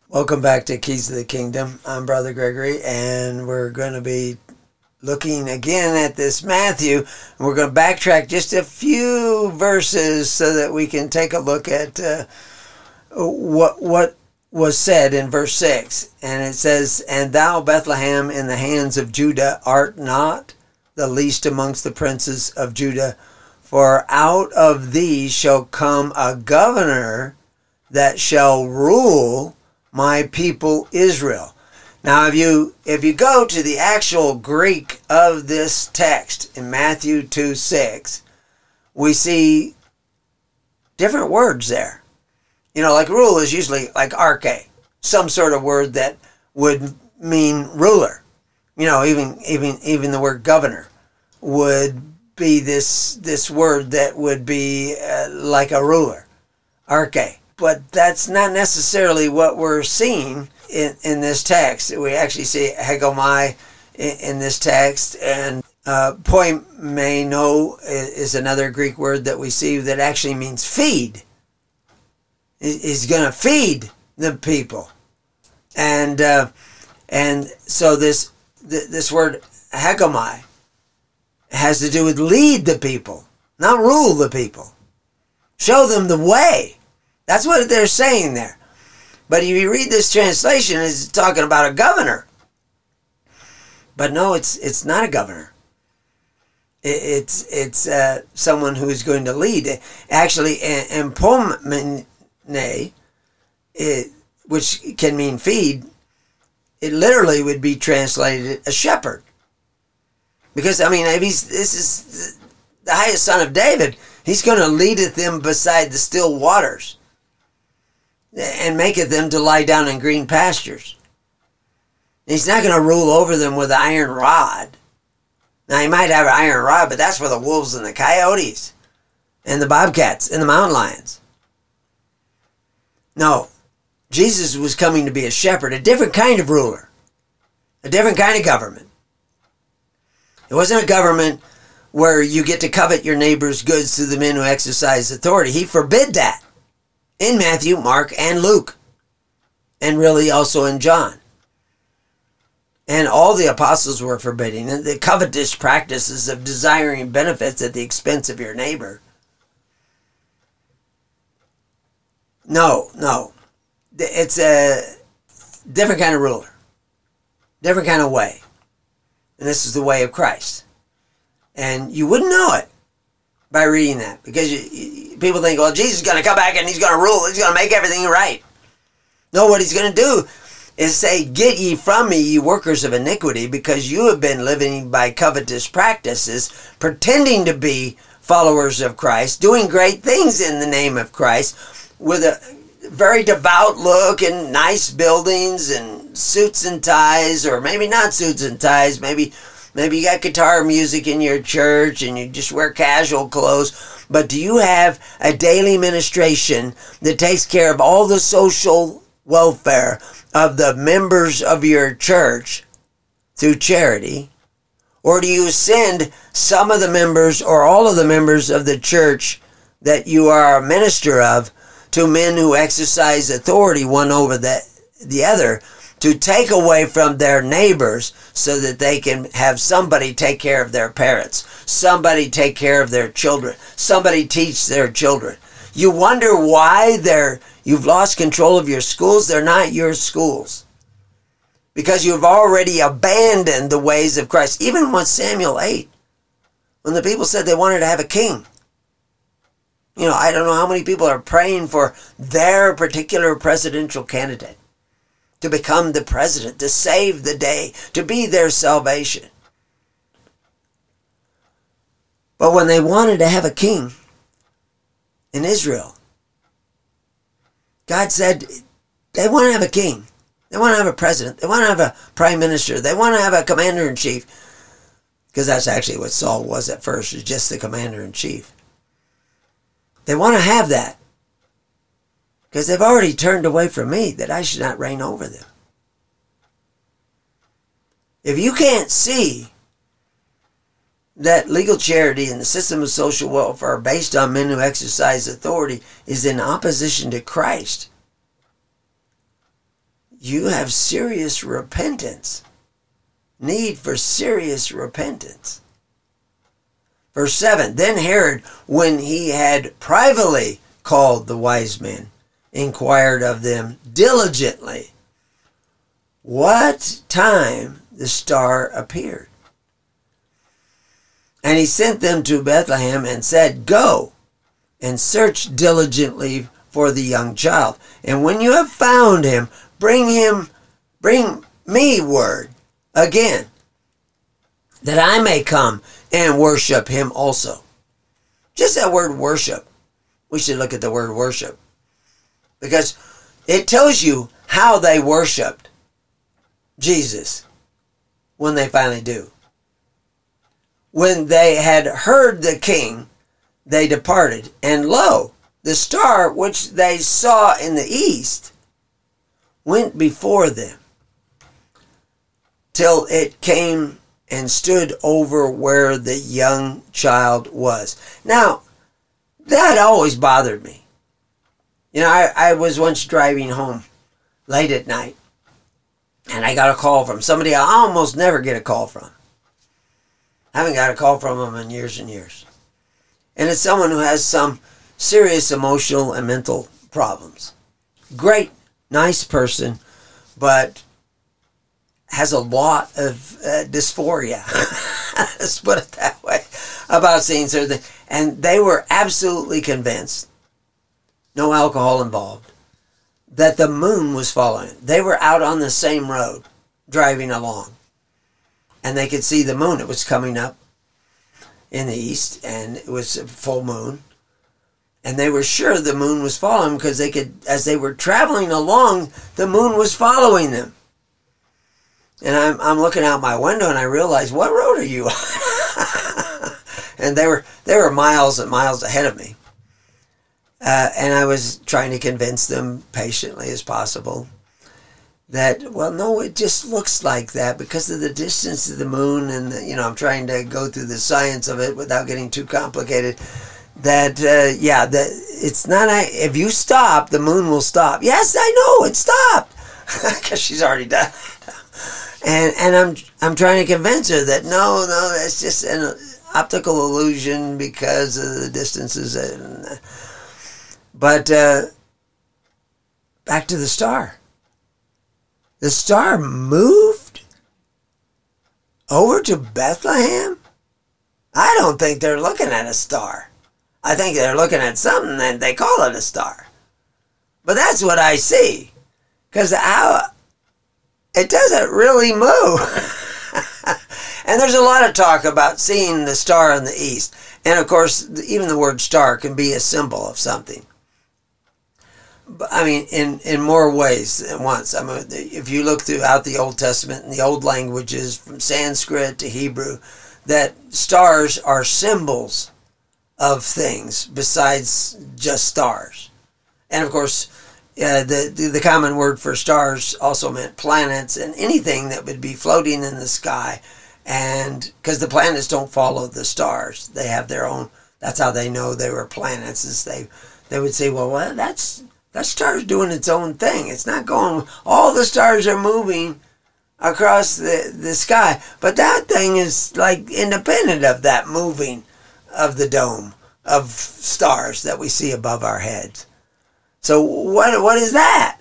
Welcome back to Keys of the Kingdom. I'm Brother Gregory, and we're going to be looking again at this Matthew. We're going to backtrack just a few verses so that we can take a look at uh, what what was said in verse six. And it says, "And thou, Bethlehem, in the hands of Judah, art not the least amongst the princes of Judah, for out of thee shall come a governor that shall rule my people Israel." Now, if you if you go to the actual Greek of this text in Matthew two six, we see different words there. You know, like rule is usually like arche, some sort of word that would mean ruler. You know, even even even the word governor would be this this word that would be uh, like a ruler, arche. But that's not necessarily what we're seeing in, in this text. We actually see hegomai in, in this text, and uh, poimeno is another Greek word that we see that actually means feed. He's going to feed the people, and uh, and so this this word hegomai has to do with lead the people, not rule the people, show them the way. That's what they're saying there. But if you read this translation, it's talking about a governor. But no, it's it's not a governor. It, it's it's uh, someone who is going to lead. Actually, empomene, it, which can mean feed, it literally would be translated a shepherd. Because, I mean, if he's, this is the highest son of David, he's going to leadeth them beside the still waters, and maketh them to lie down in green pastures. He's not going to rule over them with an iron rod. Now, he might have an iron rod, but that's for the wolves and the coyotes and the bobcats and the mountain lions. No, Jesus was coming to be a shepherd, a different kind of ruler, a different kind of government. It wasn't a government where you get to covet your neighbor's goods through the men who exercise authority. He forbid that in Matthew, Mark, and Luke, and really also in John. And all the apostles were forbidding the covetous practices of desiring benefits at the expense of your neighbor. No, no. It's a different kind of ruler, different kind of way. And this is the way of Christ. And you wouldn't know it by reading that, because you, you, people think, well, Jesus is going to come back and he's going to rule. He's going to make everything right. No, what he's going to do is say, "Get ye from me, ye workers of iniquity, because you have been living by covetous practices, pretending to be followers of Christ, doing great things in the name of Christ, with a very devout look and nice buildings and suits and ties, or maybe not suits and ties, maybe Maybe you got guitar music in your church and you just wear casual clothes. But do you have a daily ministration that takes care of all the social welfare of the members of your church through charity? Or do you send some of the members or all of the members of the church that you are a minister of to men who exercise authority one over the, the other, to take away from their neighbors so that they can have somebody take care of their parents, somebody take care of their children, somebody teach their children? You wonder why they're, you've lost control of your schools. They're not your schools, because you've already abandoned the ways of Christ. Even when Samuel eight, when the people said they wanted to have a king, you know, I don't know how many people are praying for their particular presidential candidate to become the president, to save the day, to be their salvation. But when they wanted to have a king in Israel, God said they want to have a king. They want to have a president. They want to have a prime minister. They want to have a commander-in-chief. Because that's actually what Saul was at first, was just the commander-in-chief. They want to have that, because they've already turned away from me, that I should not reign over them. If you can't see that legal charity and the system of social welfare based on men who exercise authority is in opposition to Christ, you have serious repentance. Need for serious repentance. Verse seven, then Herod, when he had privately called the wise men, inquired of them diligently what time the star appeared. And he sent them to Bethlehem and said, go and search diligently for the young child. And when you have found him, bring him, bring me word again, that I may come and worship him also. Just that word worship. We should look at the word worship, because it tells you how they worshiped Jesus when they finally do. When they had heard the king, they departed. And lo, the star which they saw in the east went before them, till it came and stood over where the young child was. Now, that always bothered me. You know, I, I was once driving home late at night, and I got a call from somebody I almost never get a call from. I haven't got a call from them in years and years. And it's someone who has some serious emotional and mental problems. Great, nice person, but has a lot of uh, dysphoria, let's put it that way, about seeing certain things. And they were absolutely convinced, no alcohol involved, that the moon was following. They were out on the same road, driving along, and they could see the moon. It was coming up in the east, and it was a full moon. And they were sure the moon was following, because they could, as they were traveling along, the moon was following them. And I'm I'm looking out my window, and I realized, what road are you on? And they were they were miles and miles ahead of me. Uh, and I was trying to convince them patiently as possible that, well, no, it just looks like that because of the distance of the moon, and the, you know, I'm trying to go through the science of it without getting too complicated. That uh, yeah, that it's not. If you stop, the moon will stop. Yes, I know it stopped because she's already done. And and I'm I'm trying to convince her that no, no, that's just an optical illusion because of the distances. And, but uh, back to the star. The star moved over to Bethlehem? I don't think they're looking at a star. I think they're looking at something and they call it a star. But that's what I see. Because how... it doesn't really move. And there's a lot of talk about seeing the star in the east. And of course, even the word star can be a symbol of something. But, I mean, in, in more ways than once. I mean, if you look throughout the Old Testament and the old languages, from Sanskrit to Hebrew, that stars are symbols of things besides just stars. And of course, Uh, the, the the common word for stars also meant planets and anything that would be floating in the sky, and because the planets don't follow the stars, they have their own. That's how they know they were planets. Is they they would say, well, well, that's that star's doing its own thing. It's not going. All the stars are moving across the the sky, but that thing is like independent of that moving of the dome of stars that we see above our heads. So what what is that?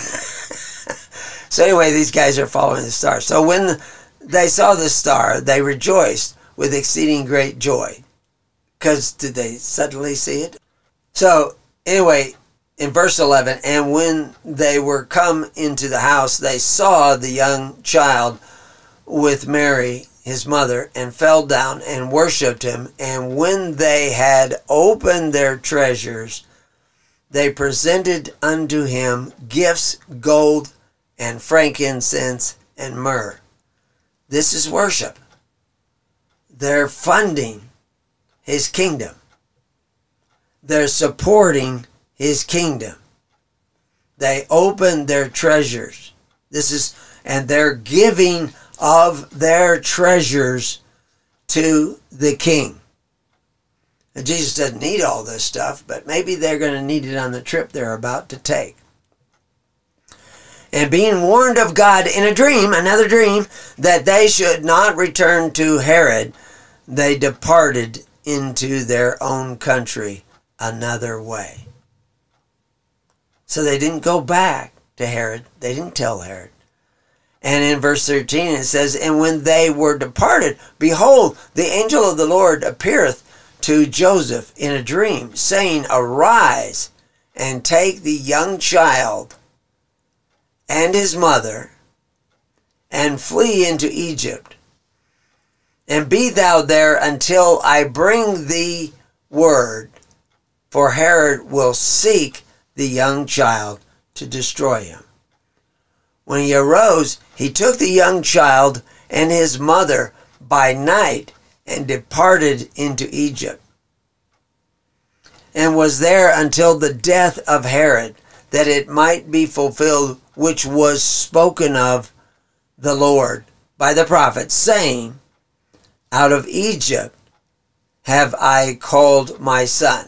So anyway, these guys are following the star. So when they saw the star, they rejoiced with exceeding great joy. Because did they suddenly see it? So anyway, in verse eleven, and when they were come into the house, they saw the young child with Mary, his mother, and fell down and worshipped him. And when they had opened their treasures, they presented unto him gifts, gold, and frankincense, and myrrh. This is worship. They're funding his kingdom. They're supporting his kingdom. They opened their treasures. This is, and they're giving of their treasures to the king. And Jesus doesn't need all this stuff, but maybe they're going to need it on the trip they're about to take. And being warned of God in a dream, another dream, that they should not return to Herod, they departed into their own country another way. So they didn't go back to Herod. They didn't tell Herod. And in verse thirteen it says, and when they were departed, behold, the angel of the Lord appeareth to Joseph in a dream, saying, arise and take the young child and his mother, and flee into Egypt, and be thou there until I bring thee word, for Herod will seek the young child to destroy him. When he arose, he took the young child and his mother by night, and departed into Egypt, and was there until the death of Herod, that it might be fulfilled which was spoken of the Lord by the prophet, saying, out of Egypt have I called my son.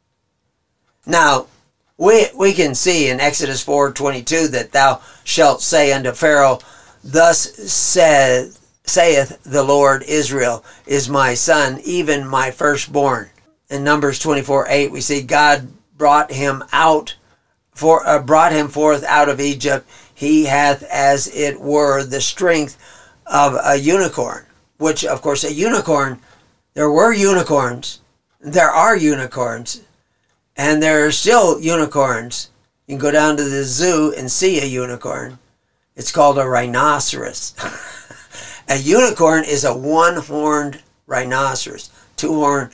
Now, we we can see in Exodus four twenty-two that thou shalt say unto Pharaoh, thus saith, saith the Lord, Israel is my son, even my firstborn. In Numbers twenty-four eight, we see God brought him out, for uh, brought him forth out of Egypt. He hath, as it were, the strength of a unicorn. Which, of course, a unicorn, there were unicorns, there are unicorns, and there are still unicorns. You can go down to the zoo and see a unicorn. It's called a rhinoceros. A unicorn is a one-horned rhinoceros. Two-horned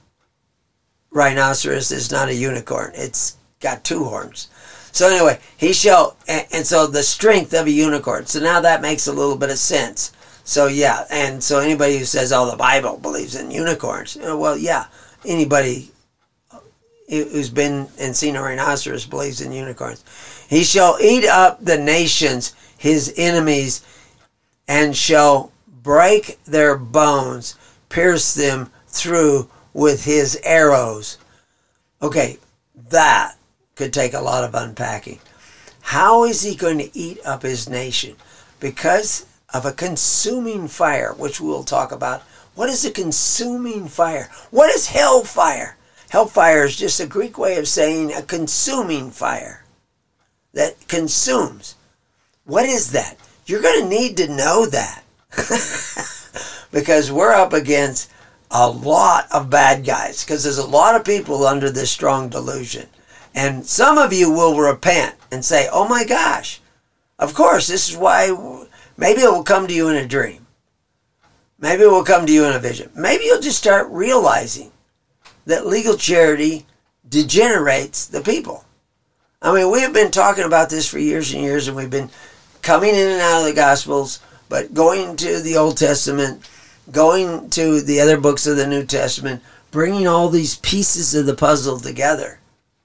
rhinoceros is not a unicorn. It's got two horns. So anyway, he shall, and, and so the strength of a unicorn. So now that makes a little bit of sense. So yeah, and so anybody who says, oh, the Bible believes in unicorns, you know, well, yeah, anybody who's been and seen a rhinoceros believes in unicorns. He shall eat up the nations, his enemies, and shall break their bones, pierce them through with his arrows. Okay, that could take a lot of unpacking. How is he going to eat up his nation? Because of a consuming fire, which we'll talk about. What is a consuming fire? What is hellfire? Hellfire is just a Greek way of saying a consuming fire that consumes. What is that? You're going to need to know that because we're up against a lot of bad guys, because there's a lot of people under this strong delusion. And some of you will repent and say, oh my gosh, of course, this is why. Maybe it will come to you in a dream. Maybe it will come to you in a vision. Maybe you'll just start realizing that legal charity degenerates the people. I mean, we have been talking about this for years and years, and we've been coming in and out of the Gospels, but going to the Old Testament, going to the other books of the New Testament, bringing all these pieces of the puzzle together.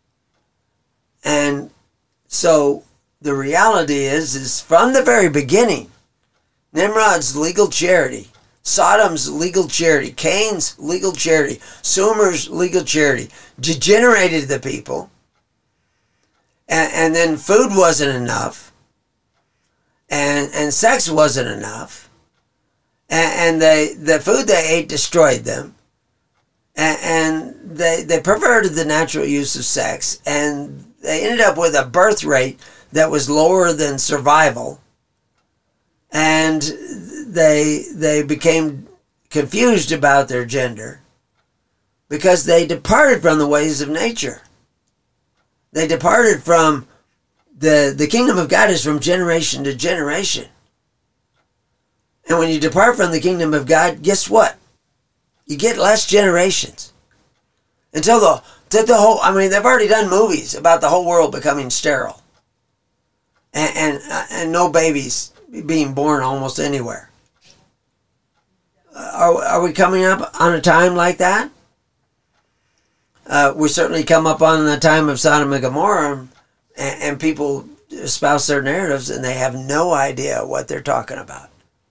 And so the reality is, is from the very beginning, Nimrod's legal charity, Sodom's legal charity, Cain's legal charity, Sumer's legal charity degenerated the people. And, and then food wasn't enough. And, and sex wasn't enough. And, and they, the food they ate destroyed them. And, and they, they perverted the natural use of sex. And they ended up with a birth rate that was lower than survival. And they they became confused about their gender because they departed from the ways of nature. They departed from the the kingdom of God is from generation to generation. And when you depart from the kingdom of God, guess what? You get less generations. Until the, until the whole, I mean, they've already done movies about the whole world becoming sterile. And, and, uh, and no babies being born almost anywhere. Are, are we coming up on a time like that? Uh, we certainly come up on the time of Sodom and Gomorrah, and, and people espouse their narratives and they have no idea what they're talking about.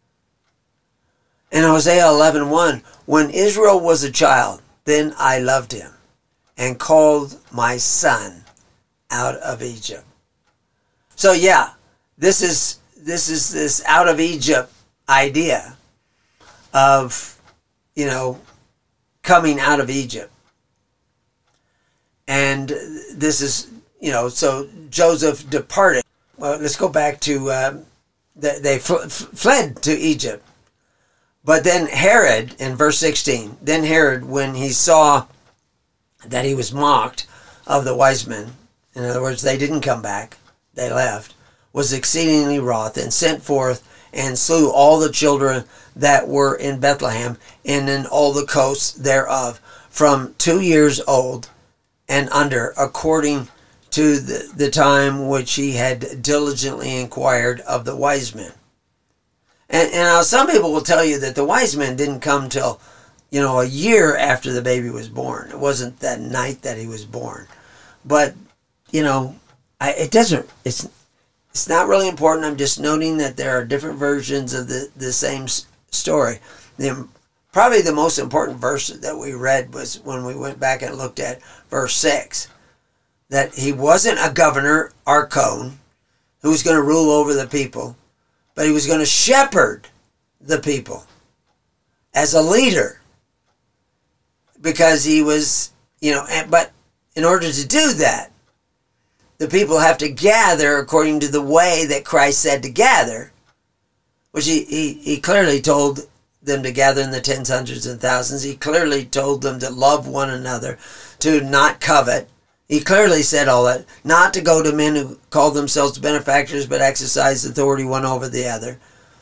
In Hosea eleven one, when Israel was a child, then I loved him and called my son out of Egypt. So yeah, this is this is this out of Egypt idea of, you know, coming out of Egypt. And this is, you know, so Joseph departed. Well, let's go back to, uh, they, they fl- fled to Egypt. But then Herod, in verse sixteen, then Herod, when he saw that he was mocked of the wise men, in other words, they didn't come back, they left, was exceedingly wroth, and sent forth and slew all the children that were in Bethlehem and in all the coasts thereof, from two years old and under, according to the, the time which he had diligently inquired of the wise men. And, and now some people will tell you that the wise men didn't come till, you know, a year after the baby was born. It wasn't that night that he was born. But, you know, I, it doesn't, it's it's not really important. I'm just noting that there are different versions of the, the same story. The, probably the most important verse that we read was when we went back and looked at verse six. That he wasn't a governor, archon, who was going to rule over the people, but he was going to shepherd the people as a leader. Because he was, you know, but in order to do that, the people have to gather according to the way that Christ said to gather, which he, he, he clearly told them to gather in the tens, hundreds, and thousands. He clearly told them to love one another, to not covet. He clearly said all that, not to go to men who call themselves benefactors but exercise authority one over the other.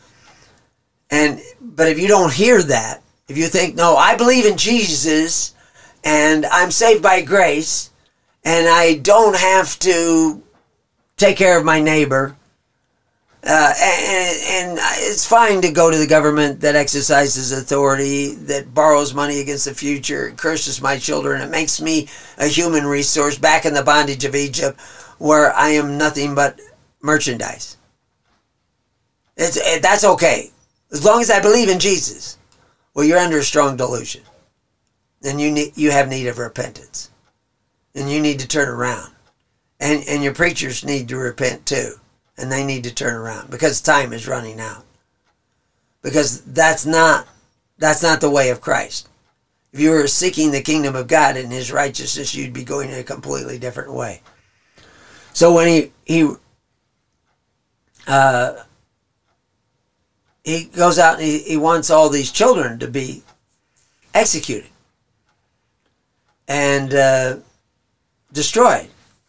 And but if you don't hear that, if you think, no, I believe in Jesus and I'm saved by grace and I don't have to take care of my neighbor, uh, and, and it's fine to go to the government that exercises authority, that borrows money against the future, curses my children, it makes me a human resource back in the bondage of Egypt where I am nothing but merchandise. It's, it, that's okay. As long as I believe in Jesus. Well, you're under a strong delusion. And you need, you have need of repentance. And you need to turn around. And, and your preachers need to repent too. And they need to turn around. Because time is running out. Because that's not, that's not the way of Christ. If you were seeking the kingdom of God and his righteousness, you'd be going in a completely different way. So when he, he, uh, he goes out and he, he wants all these children to be executed and uh, destroyed.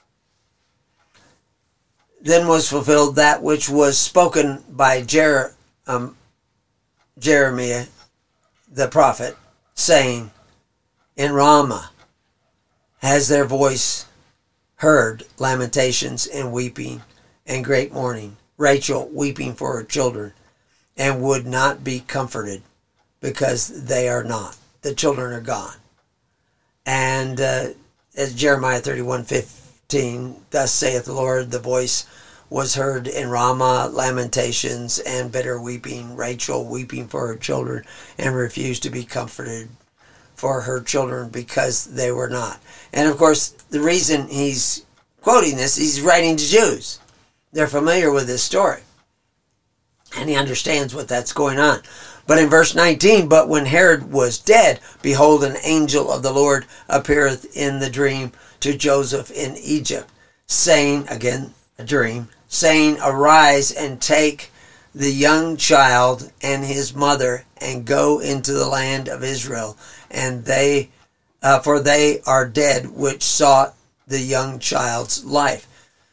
Then was fulfilled that which was spoken by Jer- um, Jeremiah, the prophet, saying, in Ramah has their voice heard lamentations and weeping and great mourning, Rachel weeping for her children, and would not be comforted, because they are not. The children are gone. And uh, as Jeremiah thirty-one fifteen, thus saith the Lord, the voice was heard in Ramah, lamentations and bitter weeping, Rachel weeping for her children, and refused to be comforted for her children because they were not. And of course, the reason he's quoting this, he's writing to Jews. They're familiar with this story. And he understands what that's going on. But in verse nineteen, but when Herod was dead, behold, an angel of the Lord appeareth in the dream to Joseph in Egypt, saying, again, a dream, saying, arise and take the young child and his mother and go into the land of Israel, and they, uh, for they are dead which sought the young child's life.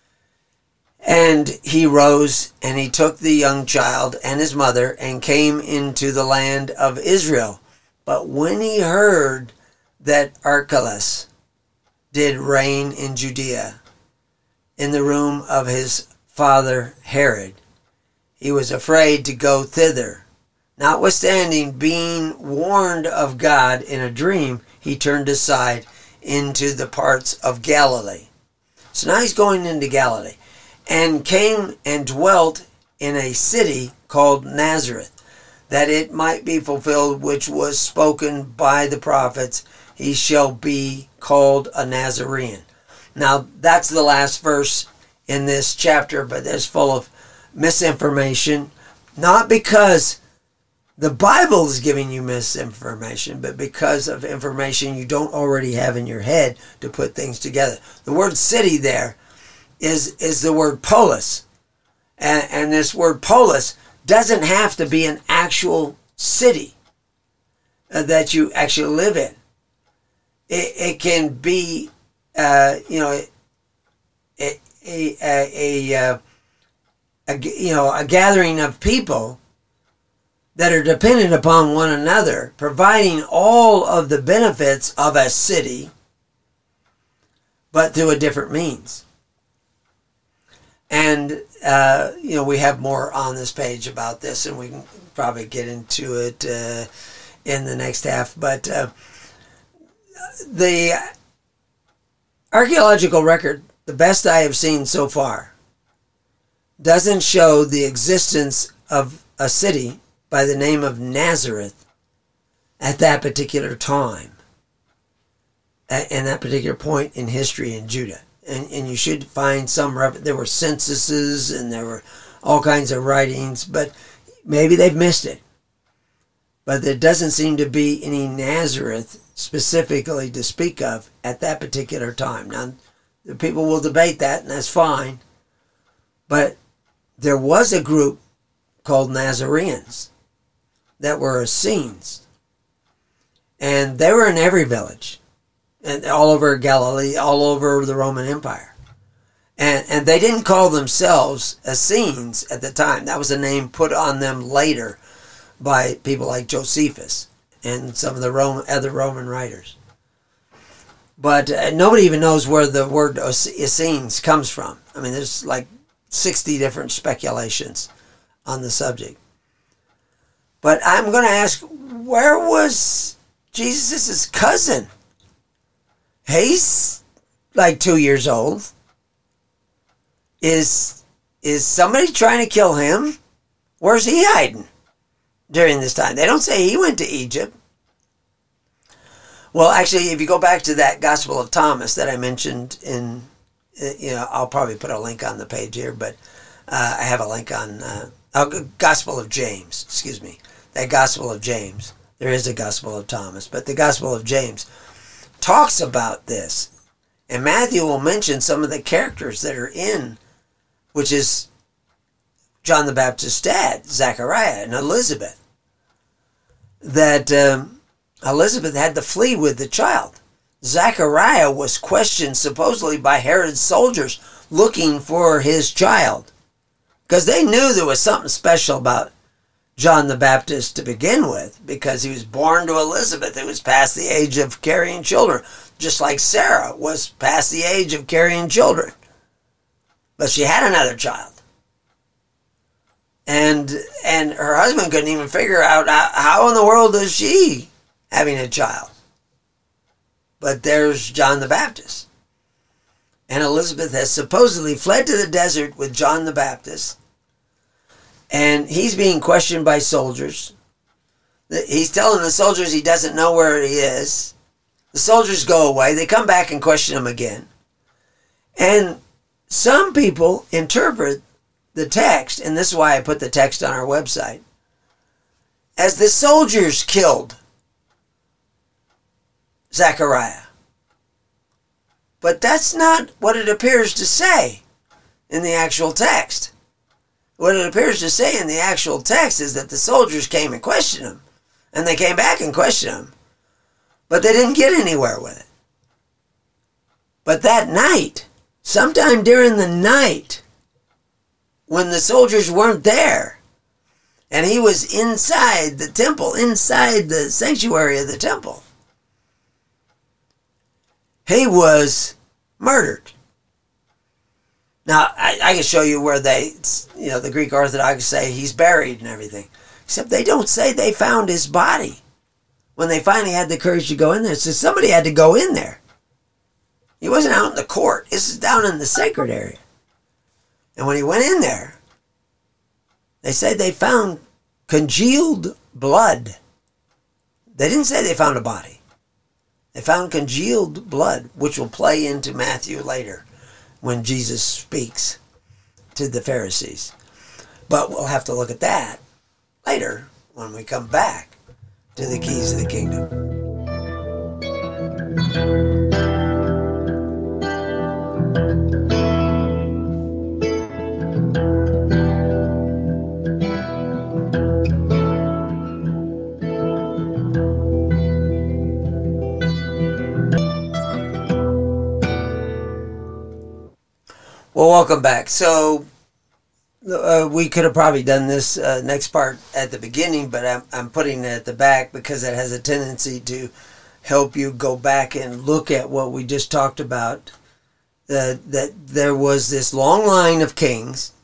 And he rose, and he took the young child and his mother, and came into the land of Israel. But when he heard that Archelaus did reign in Judea, in the room of his father Herod, he was afraid to go thither. Notwithstanding, being warned of God in a dream, he turned aside into the parts of Galilee. So now he's going into Galilee. And came and dwelt in a city called Nazareth, that it might be fulfilled which was spoken by the prophets, he shall be called a Nazarene. Now, that's the last verse in this chapter, but it's full of misinformation, not because the Bible is giving you misinformation, but because of information you don't already have in your head to put things together. The word city there is, is the word polis. And, and this word polis doesn't have to be an actual city uh, that you actually live in. It, it can be, uh, you know, a, a, a, a, a, you know, a gathering of people that are dependent upon one another, providing all of the benefits of a city, but through a different means. And, uh, you know, we have more on this page about this, and we can probably get into it uh, in the next half. But uh, the archaeological record, the best I have seen so far, doesn't show the existence of a city by the name of Nazareth at that particular time, at, in that particular point in history in Judah. And, and you should find some, there were censuses and there were all kinds of writings, but maybe they've missed it. But there doesn't seem to be any Nazareth specifically to speak of at that particular time. Now, the people will debate that, and that's fine. But there was a group called Nazareans that were Essenes. And they were in every village. And all over Galilee, all over the Roman Empire. And and they didn't call themselves Essenes at the time. That was a name put on them later by people like Josephus and some of the Roman, other Roman writers. But uh, nobody even knows where the word Essenes comes from. I mean, there's like sixty different speculations on the subject. But I'm going to ask, where was Jesus' cousin? He's like two years old. Is is somebody trying to kill him? Where's he hiding during this time? They don't say he went to Egypt. Well, actually, if you go back to that Gospel of Thomas that I mentioned in, you know, I'll probably put a link on the page here, but uh, I have a link on uh, oh, Gospel of James, excuse me. That Gospel of James. There is a Gospel of Thomas, but the Gospel of James talks about this. And Matthew will mention some of the characters that are in, which is John the Baptist's dad, Zechariah, and Elizabeth. That um, Elizabeth had to flee with the child. Zechariah was questioned supposedly by Herod's soldiers looking for his child. Because they knew there was something special about John the Baptist to begin with, because he was born to Elizabeth, who was past the age of carrying children, just like Sarah was past the age of carrying children. But she had another child. And and her husband couldn't even figure out how, how in the world is she having a child. But there's John the Baptist. And Elizabeth has supposedly fled to the desert with John the Baptist. And he's being questioned by soldiers. He's telling the soldiers he doesn't know where he is. The soldiers go away. They come back and question him again. And some people interpret the text, and this is why I put the text on our website, as the soldiers killed Zechariah. But that's not what it appears to say in the actual text. What it appears to say in the actual text is that the soldiers came and questioned him. And they came back and questioned him. But they didn't get anywhere with it. But that night, sometime during the night, when the soldiers weren't there, and he was inside the temple, inside the sanctuary of the temple, he was murdered. Now, I, I can show you where they, you know, the Greek Orthodox say he's buried and everything. Except they don't say they found his body. When they finally had the courage to go in there, so somebody had to go in there. He wasn't out in the court. This is down in the sacred area. And when he went in there, they said they found congealed blood. They didn't say they found a body. They found congealed blood, which will play into Matthew later when Jesus speaks to the Pharisees. But we'll have to look at that later when we come back to the keys of the kingdom. Well, welcome back. So uh, we could have probably done this uh, next part at the beginning, but I'm, I'm putting it at the back because it has a tendency to help you go back and look at what we just talked about. Uh, that there was this long line of kings.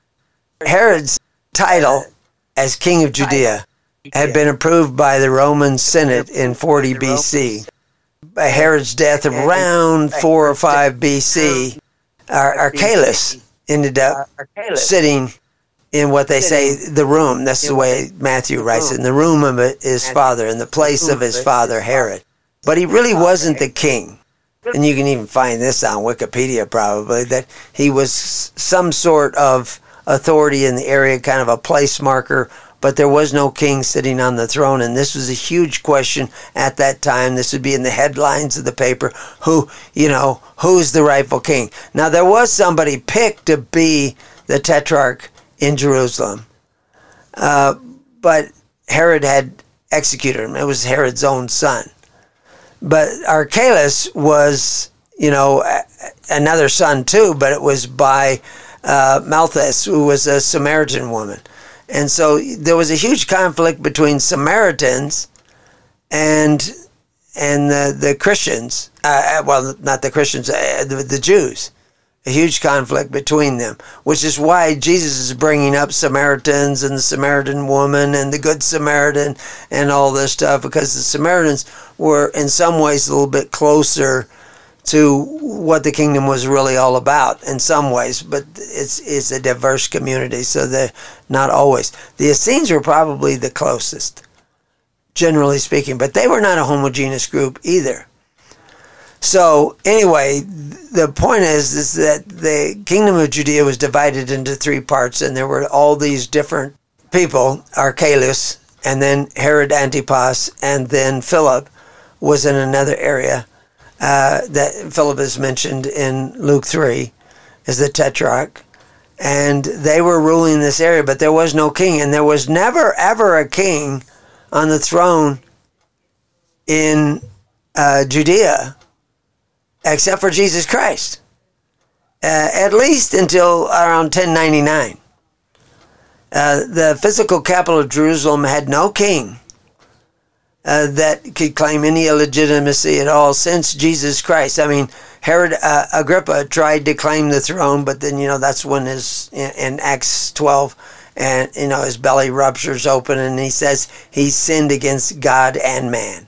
Herod's title as king of Judea had been approved by the Roman Senate in forty B C. By Herod's death around four or five B C, Archelaus ended up sitting in what they say the room. That's the way Matthew writes it. In the room of his father, in the place of his father Herod. But he really wasn't the king. And you can even find this on Wikipedia probably, that he was some sort of authority in the area, kind of a place marker, but there was no king sitting on the throne. And this was a huge question at that time. This would be in the headlines of the paper. Who, you know, who's the rightful king? Now, there was somebody picked to be the tetrarch in Jerusalem. Uh, but Herod had executed him. It was Herod's own son. But Archelaus was, you know, another son too, but it was by uh, Malthus, who was a Samaritan woman. And so there was a huge conflict between Samaritans and and the, the Christians. Uh, well, not the Christians, uh, the, the Jews. A huge conflict between them, which is why Jesus is bringing up Samaritans and the Samaritan woman and the Good Samaritan and all this stuff, because the Samaritans were in some ways a little bit closer to what the kingdom was really all about in some ways, but it's it's a diverse community, so they're not always. The Essenes were probably the closest, generally speaking, but they were not a homogeneous group either. So anyway, the point is, is that the kingdom of Judea was divided into three parts, and there were all these different people, Archelaus, and then Herod Antipas, and then Philip was in another area. Uh, that Philip is mentioned in Luke three as the tetrarch, and they were ruling this area, but there was no king, and there was never ever a king on the throne in uh, Judea except for Jesus Christ, uh, at least until around ten ninety-nine. Uh, the physical capital of Jerusalem had no king Uh, that could claim any illegitimacy at all since Jesus Christ. I mean, Herod uh, Agrippa tried to claim the throne, but then, you know, that's when his, in, in Acts twelve, and, you know, his belly ruptures open, and he says he sinned against God and man.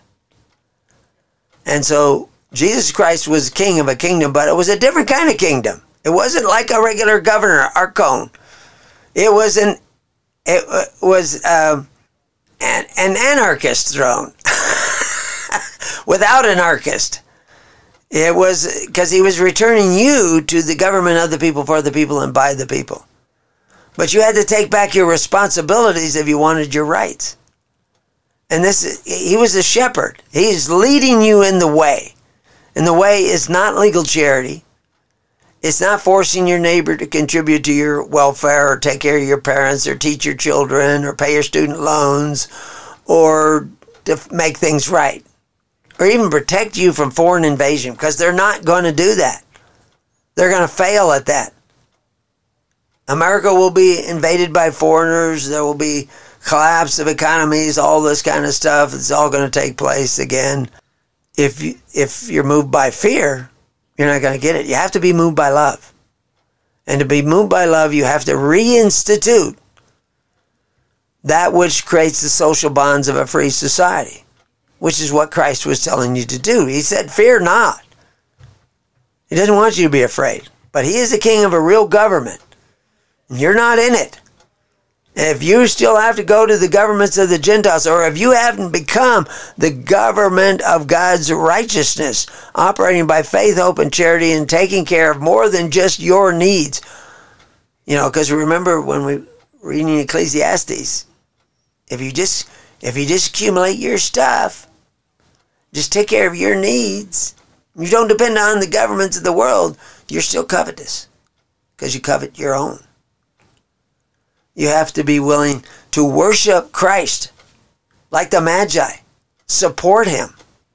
And so Jesus Christ was king of a kingdom, but it was a different kind of kingdom. It wasn't like a regular governor, archon. It was an, it was, uh, An, an anarchist throne without an anarchist. It was because he was returning you to the government of the people, for the people, and by the people. But you had to take back your responsibilities if you wanted your rights. And this, he was a shepherd. He's leading you in the way. And the way is not legal charity. It's not forcing your neighbor to contribute to your welfare or take care of your parents or teach your children or pay your student loans or to make things right or even protect you from foreign invasion, because they're not going to do that. They're going to fail at that. America will be invaded by foreigners. There will be collapse of economies, all this kind of stuff. It's all going to take place again. If you, if you're moved by fear, you're not going to get it. You have to be moved by love. And to be moved by love, you have to reinstitute that which creates the social bonds of a free society, which is what Christ was telling you to do. He said, fear not. He doesn't want you to be afraid. But he is the king of a real government. And you're not in it. If you still have to go to the governments of the Gentiles, or if you haven't become the government of God's righteousness, operating by faith, hope, and charity, and taking care of more than just your needs. You know, because remember when we reading Ecclesiastes. If you just if you just accumulate your stuff, just take care of your needs, you don't depend on the governments of the world, you're still covetous because you covet your own. You have to be willing to worship Christ like the Magi. Support him.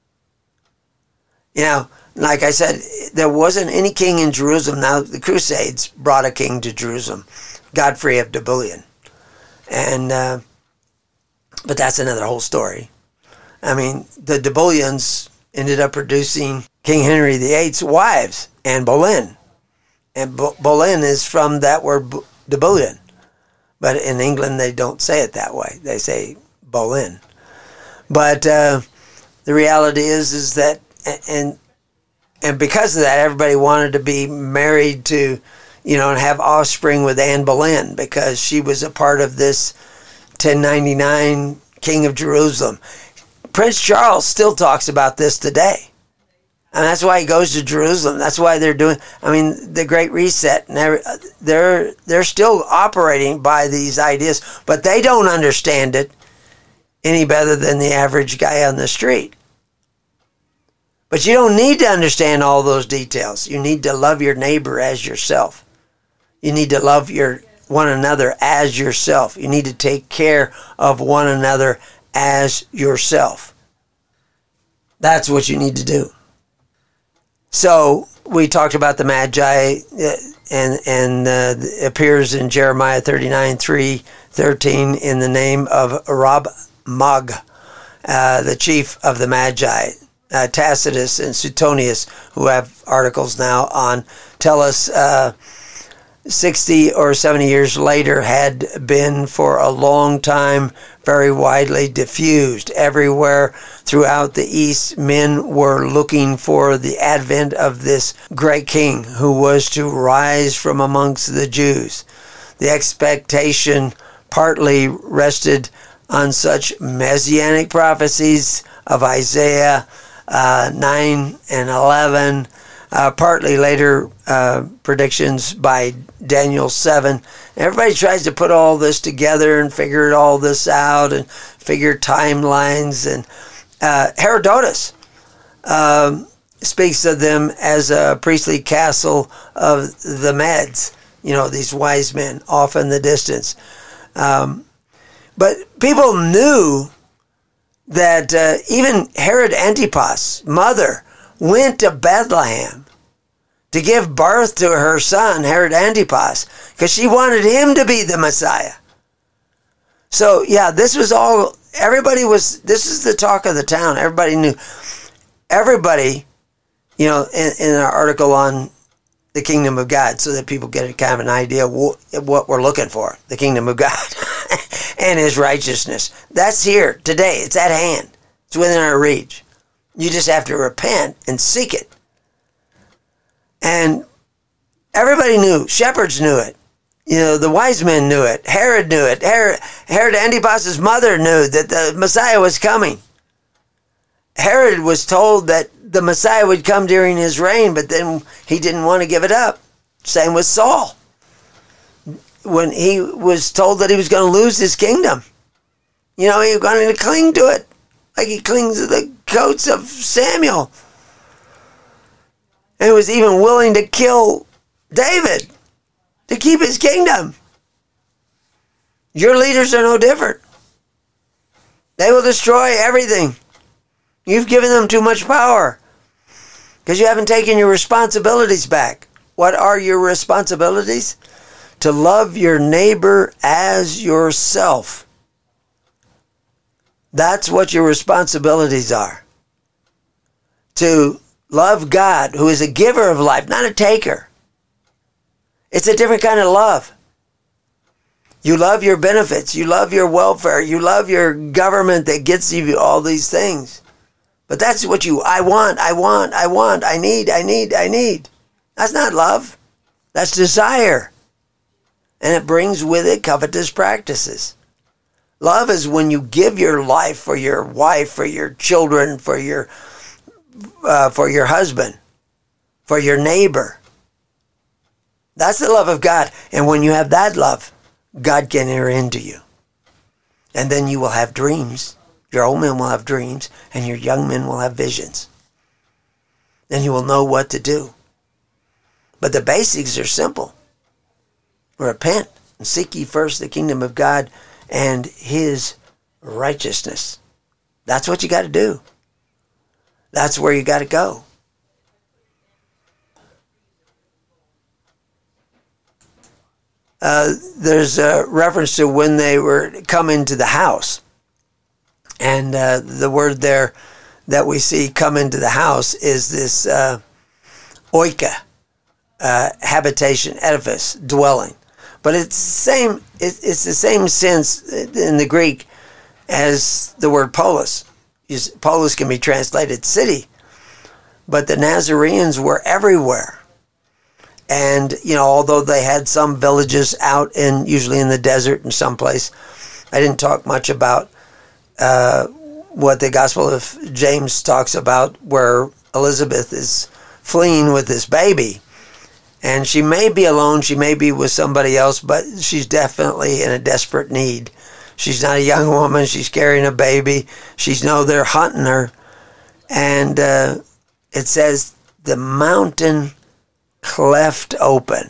You know, like I said, there wasn't any king in Jerusalem. Now, the Crusades brought a king to Jerusalem, Godfrey of Bouillon. And, uh, but that's another whole story. I mean, the de Bouillons ended up producing King Henry the Eighth's wives, Anne Boleyn. And Boleyn is from that word de Bouillon. But in England, they don't say it that way. They say Boleyn. But uh, the reality is, is that, and and because of that, everybody wanted to be married to, you know, and have offspring with Anne Boleyn because she was a part of this ten ninety-nine King of Jerusalem. Prince Charles still talks about this today. And that's why he goes to Jerusalem. That's why they're doing, I mean, the Great Reset. And they're, they're still operating by these ideas, but they don't understand it any better than the average guy on the street. But you don't need to understand all those details. You need to love your neighbor as yourself. You need to love your one another as yourself. You need to take care of one another as yourself. That's what you need to do. So we talked about the Magi, and and uh, it appears in Jeremiah thirty-nine, three, thirteen in the name of Rab-Mag, uh, the chief of the Magi. Uh, Tacitus and Suetonius, who have articles now on, tell us uh, sixty or seventy years later had been for a long time very widely diffused. Everywhere throughout the East, men were looking for the advent of this great king who was to rise from amongst the Jews. The expectation partly rested on such messianic prophecies of Isaiah uh, nine and eleven, uh, partly later uh, predictions by Daniel seven. Everybody tries to put all this together and figure all this out and figure timelines. And uh, Herodotus um, speaks of them as a priestly castle of the Medes, you know, these wise men off in the distance. Um, but people knew that uh, even Herod Antipas' mother went to Bethlehem to give birth to her son, Herod Antipas, because she wanted him to be the Messiah. So, yeah, this was all, everybody was, this is the talk of the town. Everybody knew. Everybody, you know, in, in our article on the kingdom of God, so that people get a kind of an idea of what we're looking for, the kingdom of God and his righteousness. That's here today. It's at hand. It's within our reach. You just have to repent and seek it. And everybody knew. Shepherds knew it. You know, the wise men knew it. Herod knew it. Herod, Herod Antipas' mother knew that the Messiah was coming. Herod was told that the Messiah would come during his reign, but then he didn't want to give it up. Same with Saul. When he was told that he was going to lose his kingdom, you know, he was going to cling to it like he clings to the coats of Samuel. And he was even willing to kill David to keep his kingdom. Your leaders are no different. They will destroy everything. You've given them too much power because you haven't taken your responsibilities back. What are your responsibilities? To love your neighbor as yourself. That's what your responsibilities are. To love God, who is a giver of life, not a taker. It's a different kind of love. You love your benefits. You love your welfare. You love your government that gets you all these things. But that's what you, I want, I want, I want, I need, I need, I need. That's not love. That's desire. And it brings with it covetous practices. Love is when you give your life for your wife, for your children, for your uh, for your husband, for your neighbor. That's the love of God. And when you have that love, God can enter into you. And then you will have dreams. Your old men will have dreams, and your young men will have visions. And you will know what to do. But the basics are simple. Repent and seek ye first the kingdom of God and his righteousness. That's what you got to do. That's where you got to go. Uh, there's a reference to when they were coming to the house. And uh, the word there that we see come into the house is this uh, oika, uh, habitation, edifice, dwelling. But it's the same. It's the same sense in the Greek as the word polis. Polis can be translated city, but the Nazarenes were everywhere. And you know, although they had some villages out in, usually in the desert in some place, I didn't talk much about uh, what the Gospel of James talks about, where Elizabeth is fleeing with this baby. And she may be alone, she may be with somebody else, but she's definitely in a desperate need. She's not a young woman, she's carrying a baby. She's know they're hunting her. And uh, it says, the mountain cleft open.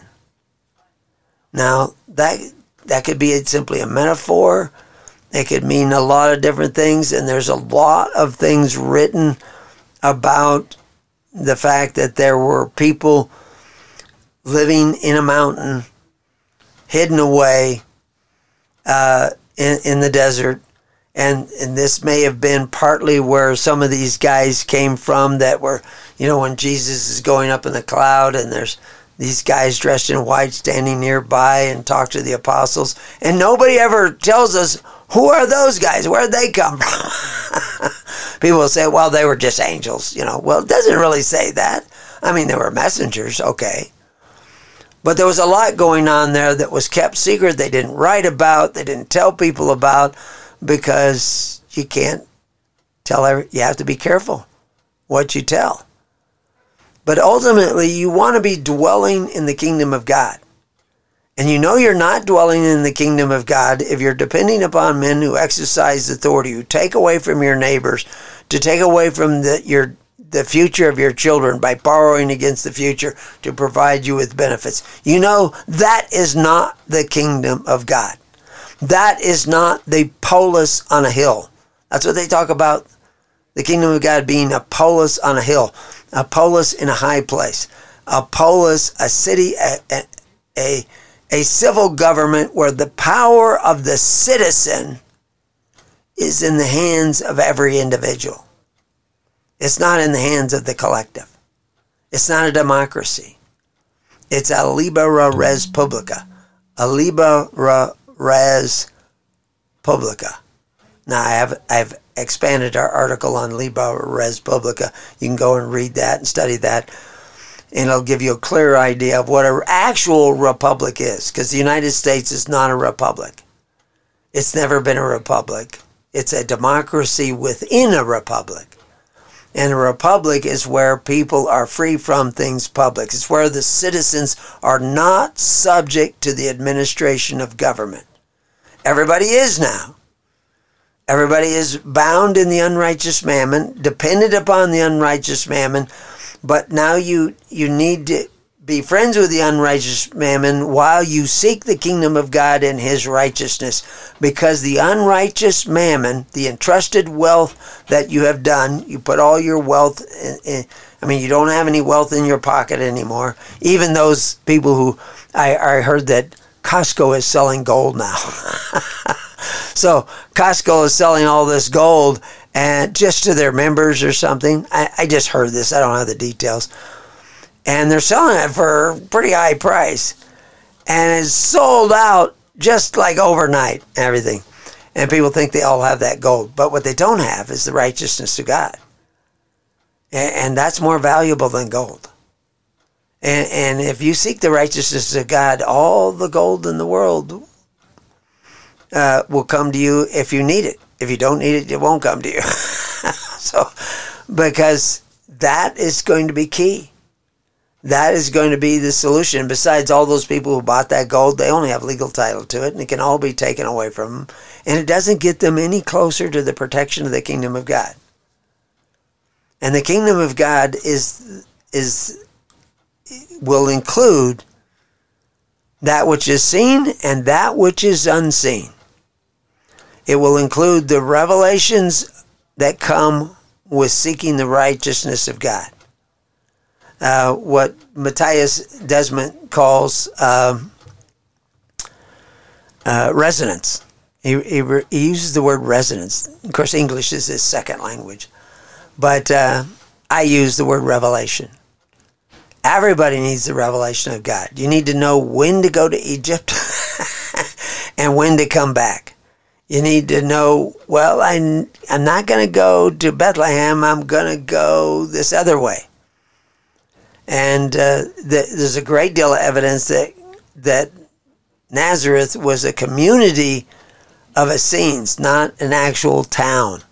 Now, that that could be simply a metaphor. It could mean a lot of different things, and there's a lot of things written about the fact that there were people living in a mountain, hidden away uh, in, in the desert. And, and this may have been partly where some of these guys came from that were, you know, when Jesus is going up in the cloud and there's these guys dressed in white standing nearby and talk to the apostles. And nobody ever tells us, who are those guys? Where'd they come from? People will say, well, they were just angels, you know. Well, it doesn't really say that. I mean, they were messengers, okay. But there was a lot going on there that was kept secret. They didn't write about. They didn't tell people about, because you can't tell every, you have to be careful what you tell. But ultimately, you want to be dwelling in the kingdom of God. And you know you're not dwelling in the kingdom of God if you're depending upon men who exercise authority, who take away from your neighbors, to take away from the, your the future of your children by borrowing against the future to provide you with benefits. You know that is not the kingdom of God. That is not the polis on a hill. That's what they talk about, the kingdom of God being a polis on a hill, a polis in a high place, a polis, a city, a, a, a civil government where the power of the citizen is in the hands of every individual. It's not in the hands of the collective. It's not a democracy. It's a libera res publica. A libera res publica. Now, I have I've expanded our article on libera res publica. You can go and read that and study that, and it'll give you a clear idea of what an actual republic is, because the United States is not a republic. It's never been a republic. It's a democracy within a republic. And a republic is where people are free from things public. It's where the citizens are not subject to the administration of government. Everybody is now. Everybody is bound in the unrighteous mammon, dependent upon the unrighteous mammon, but now you, you need to be friends with the unrighteous mammon while you seek the kingdom of God and his righteousness, because the unrighteous mammon, the entrusted wealth that you have done, you put all your wealth in, in, I mean, you don't have any wealth in your pocket anymore. Even those people who, I, I heard that Costco is selling gold now. So Costco is selling all this gold and just to their members or something. I, I just heard this. I don't have the details. And they're selling it for a pretty high price. And it's sold out just like overnight, everything. And people think they all have that gold. But what they don't have is the righteousness of God. And, and that's more valuable than gold. And, and if you seek the righteousness of God, all the gold in the world uh, will come to you if you need it. If you don't need it, it won't come to you. So, because that is going to be key. that is going to be the solution. Besides, all those people who bought that gold, they only have legal title to it, and it can all be taken away from them. And it doesn't get them any closer to the protection of the kingdom of God. And the kingdom of God is is will include that which is seen and that which is unseen. It will include the revelations that come with seeking the righteousness of God. Uh, what Matthias Desmond calls um, uh, resonance. He, he, re, he uses the word resonance. Of course, English is his second language. But uh, I use the word revelation. Everybody needs the revelation of God. You need to know when to go to Egypt and when to come back. You need to know, well, I, I'm not going to go to Bethlehem. I'm going to go this other way. And uh, the, there's a great deal of evidence that that Nazareth was a community of Essenes, not an actual town.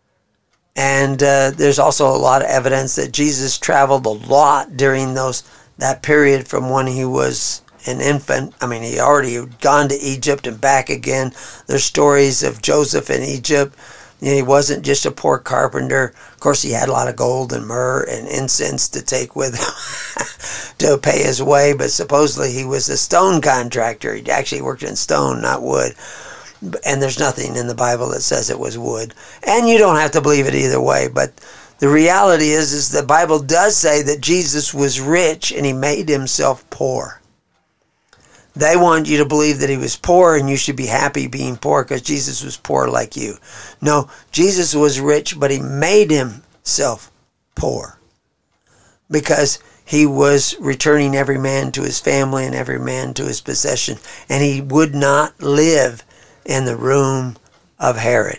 And uh, there's also a lot of evidence that Jesus traveled a lot during those that period from when he was an infant. I mean, he already had gone to Egypt and back again. There's stories of Joseph in Egypt. You know, he wasn't just a poor carpenter. Of course, he had a lot of gold and myrrh and incense to take with him to pay his way, but supposedly he was a stone contractor. He actually worked in stone, not wood. And there's nothing in the Bible that says it was wood. And you don't have to believe it either way, but the reality is, is the Bible does say that Jesus was rich and he made himself poor. They want you to believe that he was poor and you should be happy being poor because Jesus was poor like you. No, Jesus was rich, but he made himself poor because he was returning every man to his family and every man to his possession. And he would not live in the room of Herod.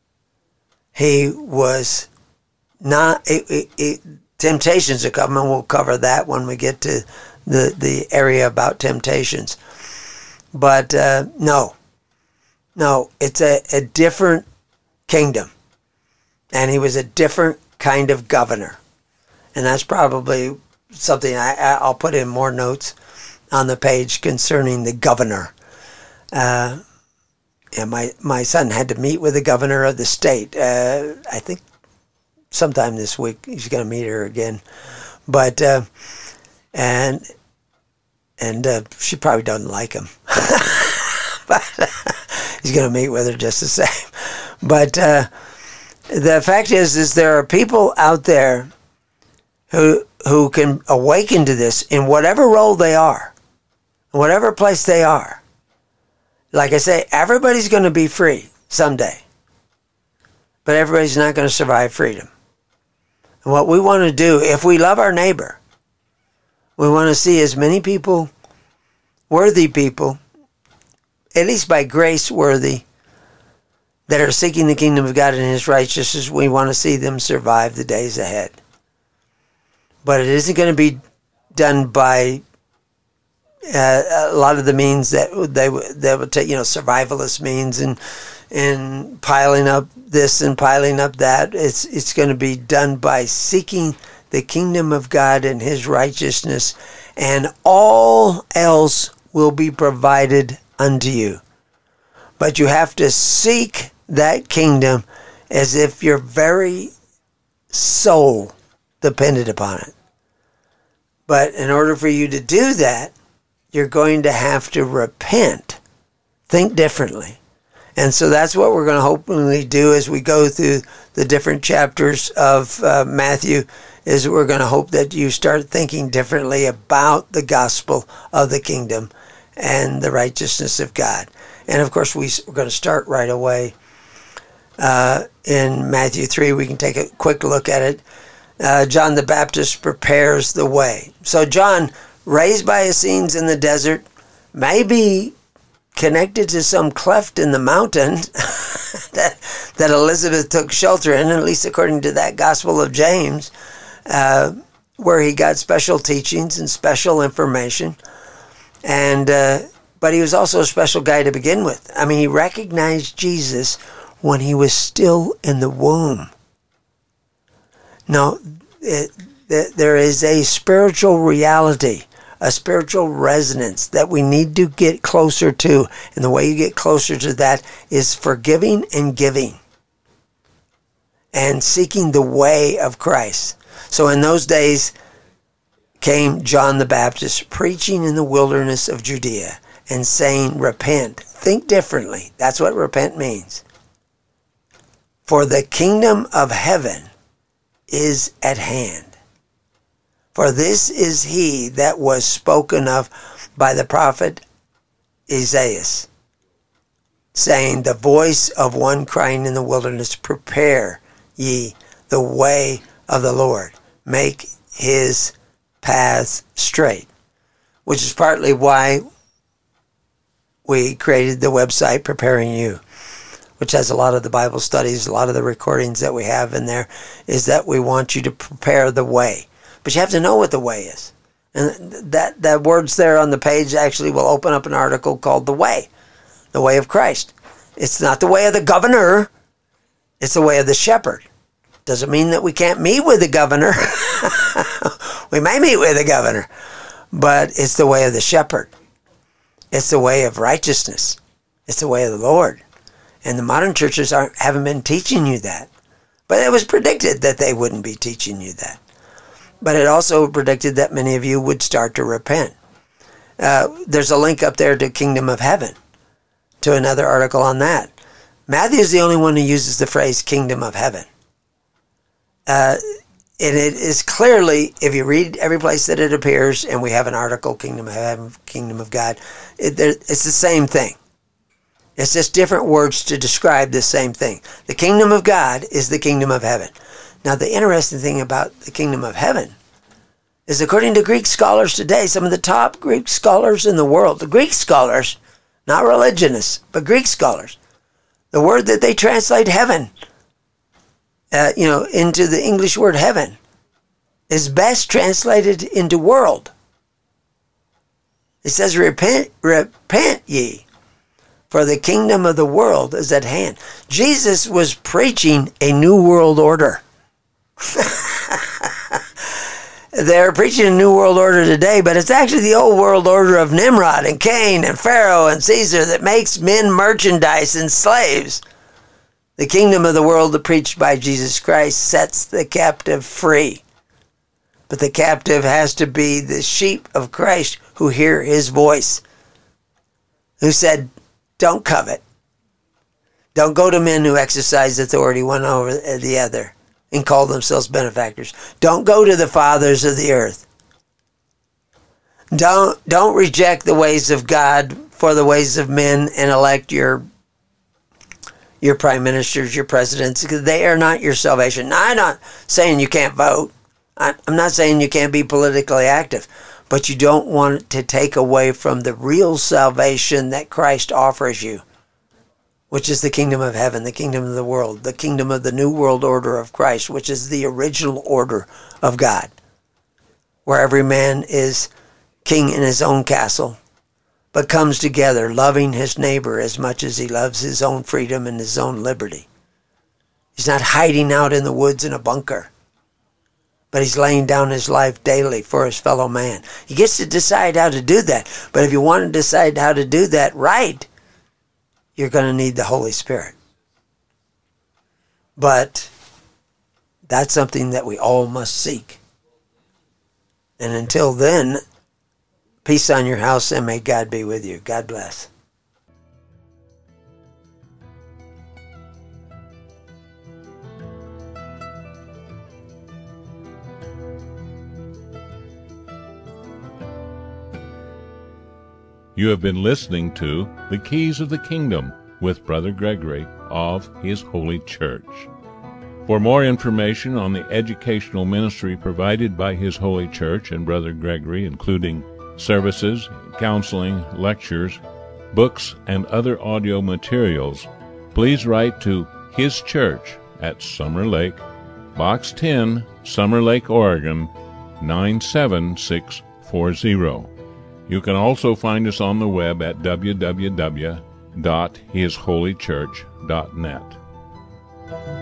He was not, it, it, it, temptations are coming. We'll cover that when we get to the, the area about temptations. But uh, no, no, it's a, a different kingdom. And he was a different kind of governor. And that's probably something I, I'll put in more notes on the page concerning the governor. Uh, and my, my son had to meet with the governor of the state. Uh, I think sometime this week he's going to meet her again. But, uh, and... And uh, she probably doesn't like him. But uh, he's going to meet with her just the same. But uh, the fact is, is there are people out there who who can awaken to this in whatever role they are, whatever place they are. Like I say, everybody's going to be free someday. But everybody's not going to survive freedom. And what we want to do, if we love our neighbor, we want to see as many people, worthy people, at least by grace worthy, that are seeking the kingdom of God and his righteousness. We want to see them survive the days ahead. But it isn't going to be done by uh, a lot of the means that they that would take, you know, survivalist means and and piling up this and piling up that. It's it's going to be done by seeking the kingdom of God and his righteousness, and all else will be provided unto you. But you have to seek that kingdom as if your very soul depended upon it. But in order for you to do that, you're going to have to repent, think differently. And so that's what we're going to hopefully do as we go through the different chapters of uh, Matthew, is we're going to hope that you start thinking differently about the gospel of the kingdom and the righteousness of God. And of course, we, we're going to start right away uh, in Matthew three. We can take a quick look at it. Uh, John the Baptist prepares the way. So John, raised by Essenes in the desert, may be connected to some cleft in the mountain that, that Elizabeth took shelter in, at least according to that Gospel of James, uh, where he got special teachings and special information. And uh, but he was also a special guy to begin with. I mean, he recognized Jesus when he was still in the womb. Now, it, that there is a spiritual reality, a spiritual resonance that we need to get closer to. And the way you get closer to that is forgiving and giving and seeking the way of Christ. So in those days came John the Baptist preaching in the wilderness of Judea and saying, repent, think differently. That's what repent means. For the kingdom of heaven is at hand. For this is he that was spoken of by the prophet Isaiah, saying, the voice of one crying in the wilderness, prepare ye the way of the Lord, make his paths straight. Which is partly why we created the website Preparing You, which has a lot of the Bible studies, a lot of the recordings that we have in there, is that we want you to prepare the way. But you have to know what the way is. And that, that words there on the page actually will open up an article called The Way, the way of Christ. It's not the way of the governor, it's the way of the shepherd. Doesn't mean that we can't meet with the governor. We may meet with the governor, but it's the way of the shepherd. It's the way of righteousness. It's the way of the Lord. And the modern churches aren't, haven't been teaching you that. But it was predicted that they wouldn't be teaching you that. But it also predicted that many of you would start to repent. Uh, there's a link up there to Kingdom of Heaven, to another article on that. Matthew is the only one who uses the phrase Kingdom of Heaven. Uh, and it is clearly, if you read every place that it appears, and we have an article, Kingdom of Heaven, Kingdom of God, it, it's the same thing. It's just different words to describe the same thing. The kingdom of God is the kingdom of heaven. Now, the interesting thing about the kingdom of heaven is, according to Greek scholars today, some of the top Greek scholars in the world, the Greek scholars, not religionists, but Greek scholars, the word that they translate heaven, uh, you know, into the English word heaven, is best translated into world. It says, repent, repent ye, for the kingdom of the world is at hand. Jesus was preaching a new world order. They're preaching a new world order today, but it's actually the old world order of Nimrod and Cain and Pharaoh and Caesar that makes men merchandise and slaves. The kingdom of the world preached by Jesus Christ sets the captive free. But the captive has to be the sheep of Christ who hear his voice, who said, don't covet. Don't go to men who exercise authority one over the other and call themselves benefactors. Don't go to the fathers of the earth. Don't, don't reject the ways of God for the ways of men and elect your, your prime ministers, your presidents, because they are not your salvation. Now, I'm not saying you can't vote. I'm not saying you can't be politically active. But you don't want to take away from the real salvation that Christ offers you, which is the kingdom of heaven, the kingdom of the world, the kingdom of the new world order of Christ, which is the original order of God, where every man is king in his own castle, but comes together loving his neighbor as much as he loves his own freedom and his own liberty. He's not hiding out in the woods in a bunker, but he's laying down his life daily for his fellow man. He gets to decide how to do that. But if you want to decide how to do that right, you're going to need the Holy Spirit. But that's something that we all must seek. And until then, peace on your house, and may God be with you. God bless. You have been listening to The Keys of the Kingdom with Brother Gregory of His Holy Church. For more information on the educational ministry provided by His Holy Church and Brother Gregory, including services, counseling, lectures, books, and other audio materials, please write to His Church at Summer Lake, Box ten, Summer Lake, Oregon, nine seven six four zero. You can also find us on the web at w w w dot his holy church dot net.